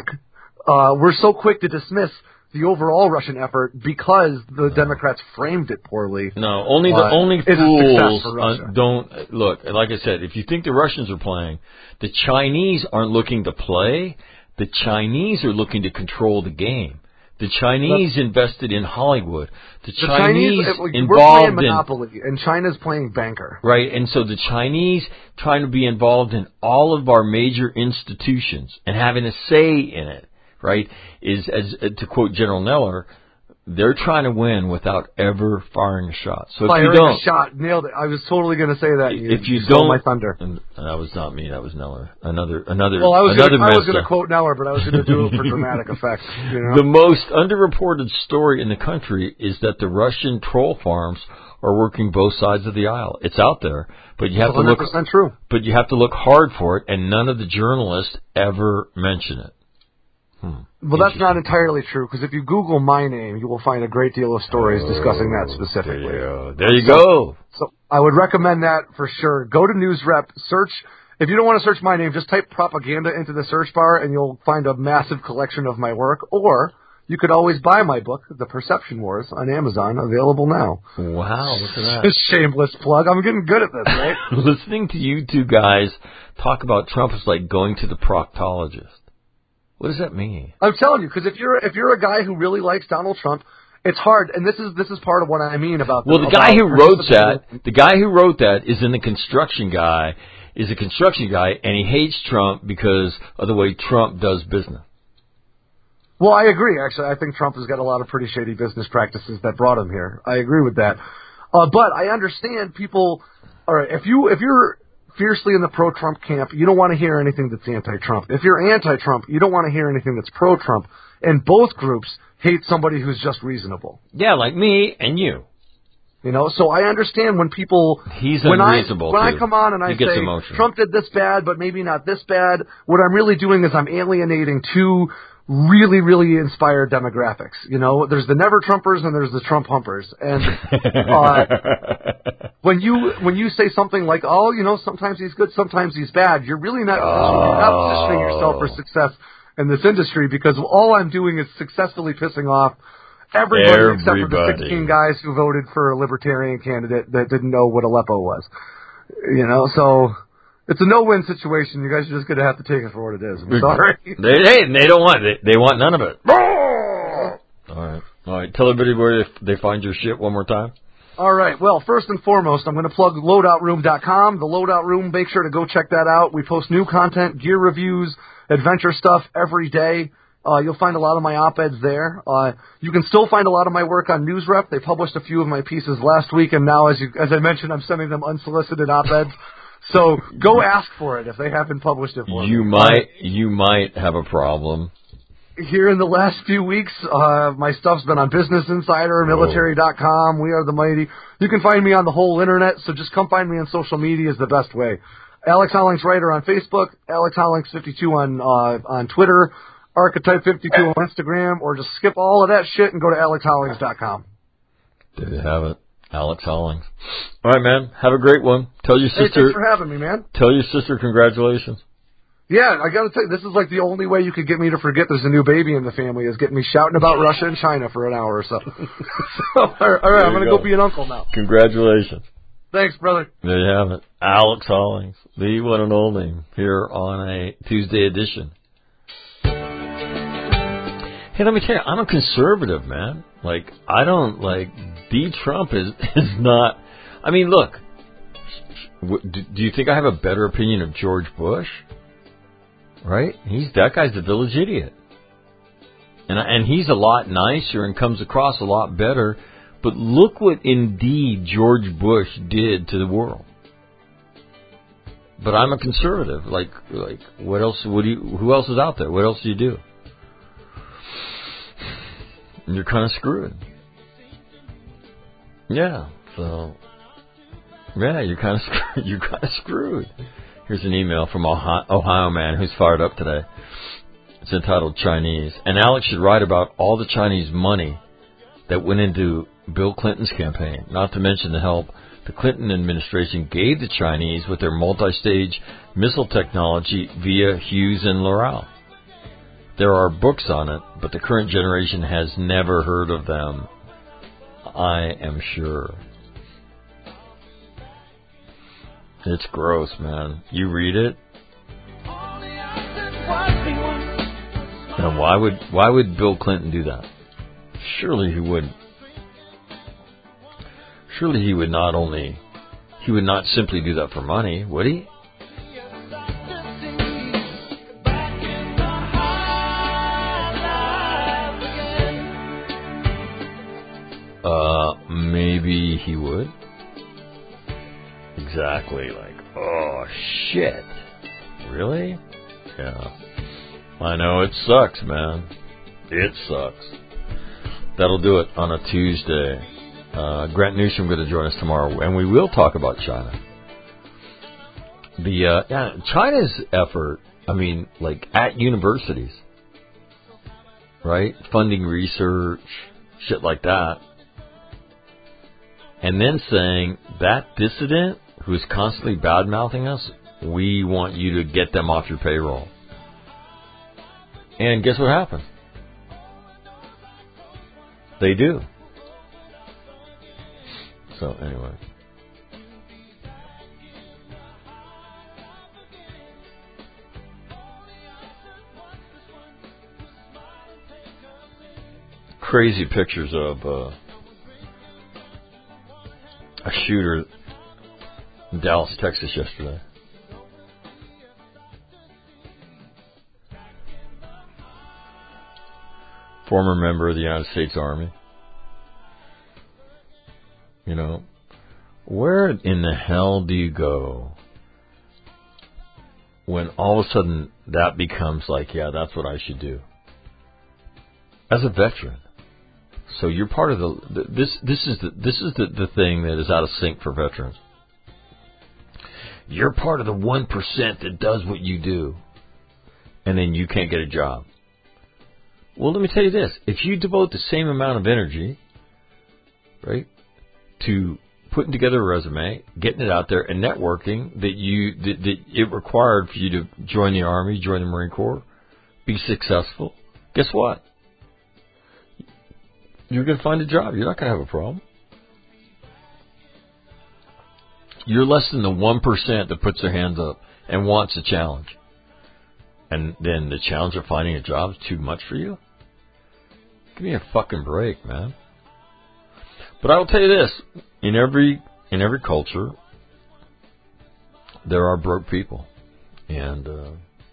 uh, we're so quick to dismiss the overall Russian effort because the Democrats framed it poorly. No, only the uh, only is a success fools for Russia. uh, don't look. Like I said, if you think the Russians are playing, the Chinese aren't looking to play. The Chinese are looking to control the game. The Chinese invested in Hollywood. The, The Chinese, Chinese, we're playing involved in Monopoly, and China's playing banker. right, and so the Chinese trying to be involved in all of our major institutions and having a say in it. Right, is as uh, to quote General Neller, they're trying to win without ever firing a shot. So if Firing you don't, a shot, nailed it. I was totally going to say that. You, if you, stole don't, my thunder. and that was not me. That was Neller. Another, another, Well, I was another. gonna, I was going Mesa. to quote Neller, but I was going to do it for dramatic effect. You know? The most underreported story in the country is that the Russian troll farms are working both sides of the aisle. It's out there, but you have to one hundred look. percent true. But you have to look hard for it, and none of the journalists ever mention it. Hmm. Well, that's not entirely true, because if you Google my name, you will find a great deal of stories Oh, discussing that specifically. There you go. There you So- go. So I would recommend that for sure. Go to NewsRep, search. If you don't want to search my name, just type propaganda into the search bar, and you'll find a massive collection of my work. Or you could always buy my book, The Perception Wars, on Amazon, available now. Wow, look at that. This shameless plug. I'm getting good at this, right? Listening to you two guys talk about Trump is like going to the proctologist. What does that mean? I'm telling you, because if you're if you're a guy who really likes Donald Trump, it's hard. And this is this is part of what I mean about. Well, the about guy who wrote participating- that, the guy who wrote that is in the construction guy, is a construction guy, and he hates Trump because of the way Trump does business. Well, I agree. Actually, I think Trump has got a lot of pretty shady business practices that brought him here. I agree with that. Uh, but I understand people. All right, if you if you're fiercely in the pro-Trump camp, you don't want to hear anything that's anti-Trump. If you're anti-Trump, you don't want to hear anything that's pro-Trump. And both groups hate somebody who's just reasonable. Yeah, like me and you. You know, so I understand when people. He's when unreasonable, I, when too. I come on and I He gets say emotional. Trump did this bad, but maybe not this bad, what I'm really doing is I'm alienating two really, really inspired demographics. You know, there's the never Trumpers and there's the Trump humpers. And uh, when you when you say something like, oh, you know, sometimes he's good, sometimes he's bad, you're really not you're not positioning yourself for success in this industry, because all I'm doing is successfully pissing off everybody, except for the Everybody. sixteen guys who voted for a libertarian candidate that didn't know what Aleppo was. You know, so it's a no-win situation. You guys are just going to have to take it for what it is. I'm sorry. They, they, they don't want it. They, they want none of it. All right. All right. Tell everybody where they, they find your shit one more time. All right. Well, first and foremost, I'm going to plug loadout room dot com. The Loadout Room, make sure to go check that out. We post new content, gear reviews, adventure stuff every day. Uh, you'll find a lot of my op-eds there. Uh, you can still find a lot of my work on NewsRep. They published a few of my pieces last week, and now, as you, as I mentioned, I'm sending them unsolicited op-eds. So go ask for it if they haven't published it for You me. might, you might have a problem. Here in the last few weeks, uh, my stuff's been on Business Insider, military dot com, We Are the Mighty. You can find me on the whole internet, so just come find me on social media is the best way. Alex Hollings Writer on Facebook, Alex Hollings fifty-two on uh, on Twitter, Archetype fifty-two on Instagram, or just skip all of that shit and go to alex hollings dot com. There you have it. Alex Hollings. All right, man. Have a great one. Tell your Hey, sister. thanks for having me, man. Tell your sister congratulations. Yeah, I gotta say, this is like the only way you could get me to forget there's a new baby in the family is getting me shouting about Russia and China for an hour or so. so all right, all right I'm gonna go. go be an uncle now. Congratulations. Thanks, brother. There you have it. Alex Hollings, the one and only, here on a Tuesday edition. Hey, let me tell you, I'm a conservative, man. Like, I don't, like, D. Trump is, is not, I mean, look, do you think I have a better opinion of George Bush? Right? He's, that guy's a village idiot. And, and he's a lot nicer and comes across a lot better. But look what indeed George Bush did to the world. But I'm a conservative. Like, like, what else, what do you, who else is out there? What else do you do? You're kind of screwed. Yeah, so, yeah, you're kind of screwed. You're kind of screwed. Here's an email from Ohio, Ohio man who's fired up today. It's entitled Chinese. And Alex should write about all the Chinese money that went into Bill Clinton's campaign, not to mention the help the Clinton administration gave the Chinese with their multi-stage missile technology via Hughes and Loral. There are books on it, but the current generation has never heard of them, I am sure. It's gross, man. You read it? And why would why would Bill Clinton do that? Surely he wouldn't. Surely he would not only, he would not simply do that for money, would he? Uh, maybe he would. Exactly, like, oh, shit. Really? Yeah. I know, it sucks, man. It sucks. That'll do it on a Tuesday. Uh, Grant Newsom going to join us tomorrow, and we will talk about China. The uh, yeah, China's effort, I mean, like, at universities, right? Funding research, shit like that. And then saying, that dissident who's constantly bad-mouthing us, we want you to get them off your payroll. And guess what happened? They do. So, anyway. Crazy pictures of uh, a shooter in Dallas, Texas yesterday. Former member of the United States Army. You know, where in the hell do you go when all of a sudden that becomes like, yeah, that's what I should do? As a veteran. So you're part of the, this, this is the, this is the, the thing that is out of sync for veterans. You're part of the one percent that does what you do, and then you can't get a job. Well, let me tell you this. If you devote the same amount of energy, right, to putting together a resume, getting it out there, and networking that you that, that it required for you to join the Army, join the Marine Corps, be successful, guess what? You're going to find a job. You're not going to have a problem. You're less than the one percent that puts their hands up and wants a challenge. And then the challenge of finding a job is too much for you? Give me a fucking break, man. But I will tell you this. In every in every culture, there are broke people. And, uh,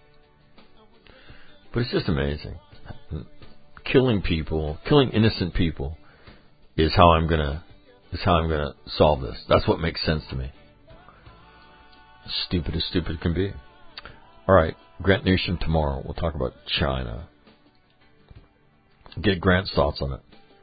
but it's just amazing. Killing people, killing innocent people is how I'm gonna is how I'm gonna solve this. That's what makes sense to me. Stupid as stupid can be. All right, Grant Newsom tomorrow. We'll talk about China. Get Grant's thoughts on it.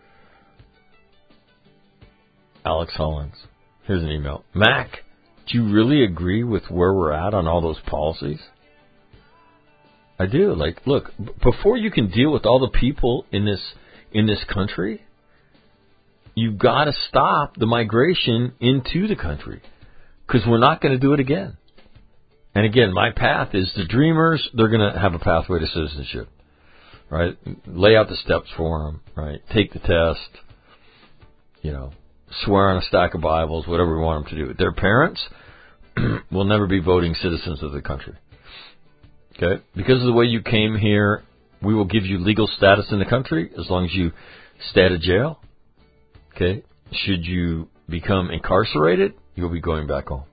Alex Hollings. Here's an email. Mac, do you really agree with where we're at on all those policies? I do. Like, look, b- before you can deal with all the people in this in this country, you've got to stop the migration into the country because we're not going to do it again. And again, my path is the dreamers. They're going to have a pathway to citizenship, right? Lay out the steps for them, right? Take the test, you know, swear on a stack of Bibles, whatever we want them to do. Their parents will never be voting citizens of the country. Okay? Because of the way you came here, we will give you legal status in the country as long as you stay out of jail. Okay? Should you become incarcerated, you'll be going back home.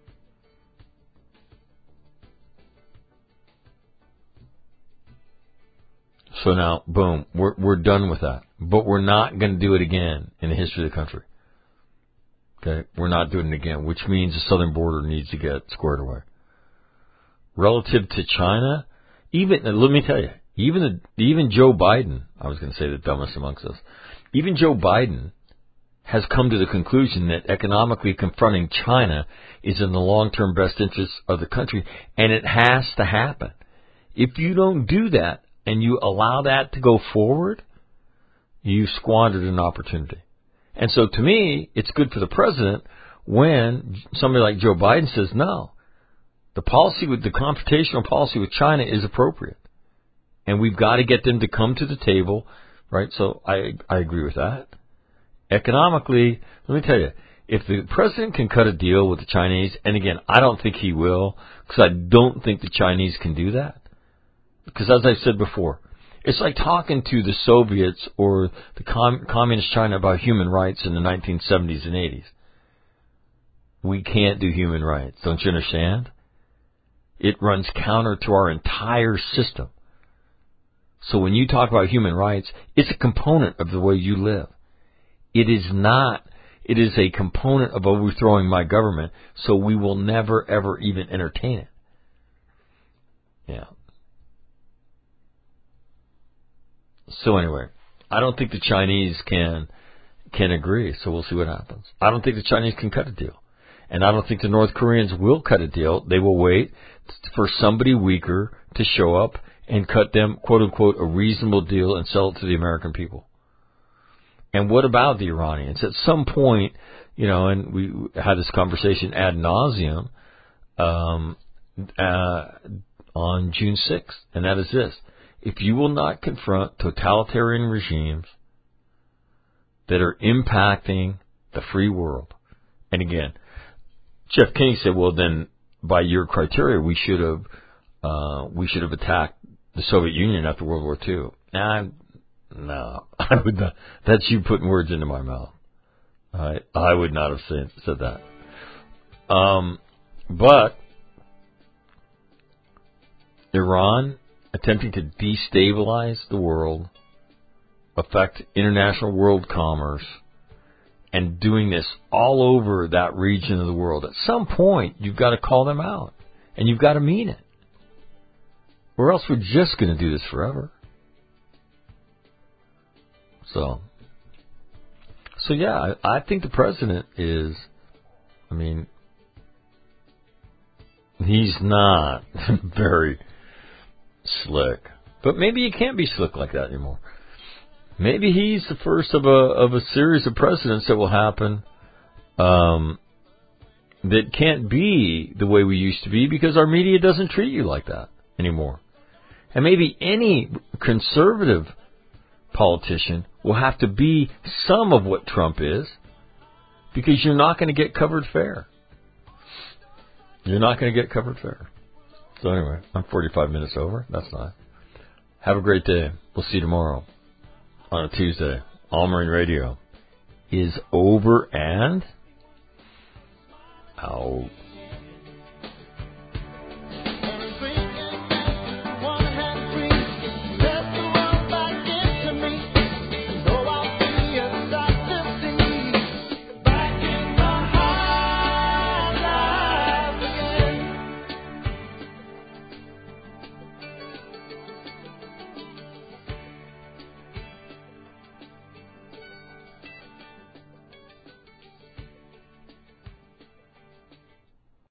So now, boom, we're we're done with that. But we're not going to do it again in the history of the country. Okay? We're not doing it again, which means the southern border needs to get squared away. Relative to China, even, let me tell you, even the, even Joe Biden, I was going to say the dumbest amongst us, even Joe Biden has come to the conclusion that economically confronting China is in the long-term best interest of the country, and it has to happen. If you don't do that and you allow that to go forward, you squandered an opportunity. And so to me, it's good for the president when somebody like Joe Biden says, no, the policy with the confrontational policy with China is appropriate. And we've got to get them to come to the table, right? So I I agree with that. Economically, let me tell you, if the president can cut a deal with the Chinese, and again, I don't think he will, because I don't think the Chinese can do that. Because as I said before, it's like talking to the Soviets or the com- communist China about human rights in the nineteen seventies and eighties. We can't do human rights. Don't you understand? It runs counter to our entire system. So when you talk about human rights, it's a component of the way you live. It is not, it is a component of overthrowing my government, so we will never, ever even entertain it. Yeah. So anyway, I don't think the Chinese can can agree, so we'll see what happens. I don't think the Chinese can cut a deal. And I don't think the North Koreans will cut a deal. They will wait for somebody weaker to show up and cut them, quote unquote, a reasonable deal and sell it to the American people. And what about the Iranians? At some point, you know, and we had this conversation ad nauseum um, uh, on June sixth, and that is this. If you will not confront totalitarian regimes that are impacting the free world, and again, Jeff King said, well, then by your criteria, we should have uh, we should have attacked the Soviet Union after World War Two. Nah, no, I would not. That's you putting words into my mouth. I I would not have said, said that. Um, but Iran attempting to destabilize the world, affect international world commerce, and doing this all over that region of the world. At some point, you've got to call them out, and you've got to mean it. Or else we're just going to do this forever. So, so yeah, I, I think the president is, I mean, he's not very slick. But maybe he can't be slick like that anymore. Maybe he's the first of a of a series of presidents that will happen um, that can't be the way we used to be because our media doesn't treat you like that anymore. And maybe any conservative politician will have to be some of what Trump is because you're not going to get covered fair. You're not going to get covered fair. So anyway, I'm forty-five minutes over. That's nice. Have a great day. We'll see you tomorrow on a Tuesday. All Marine Radio is over and out.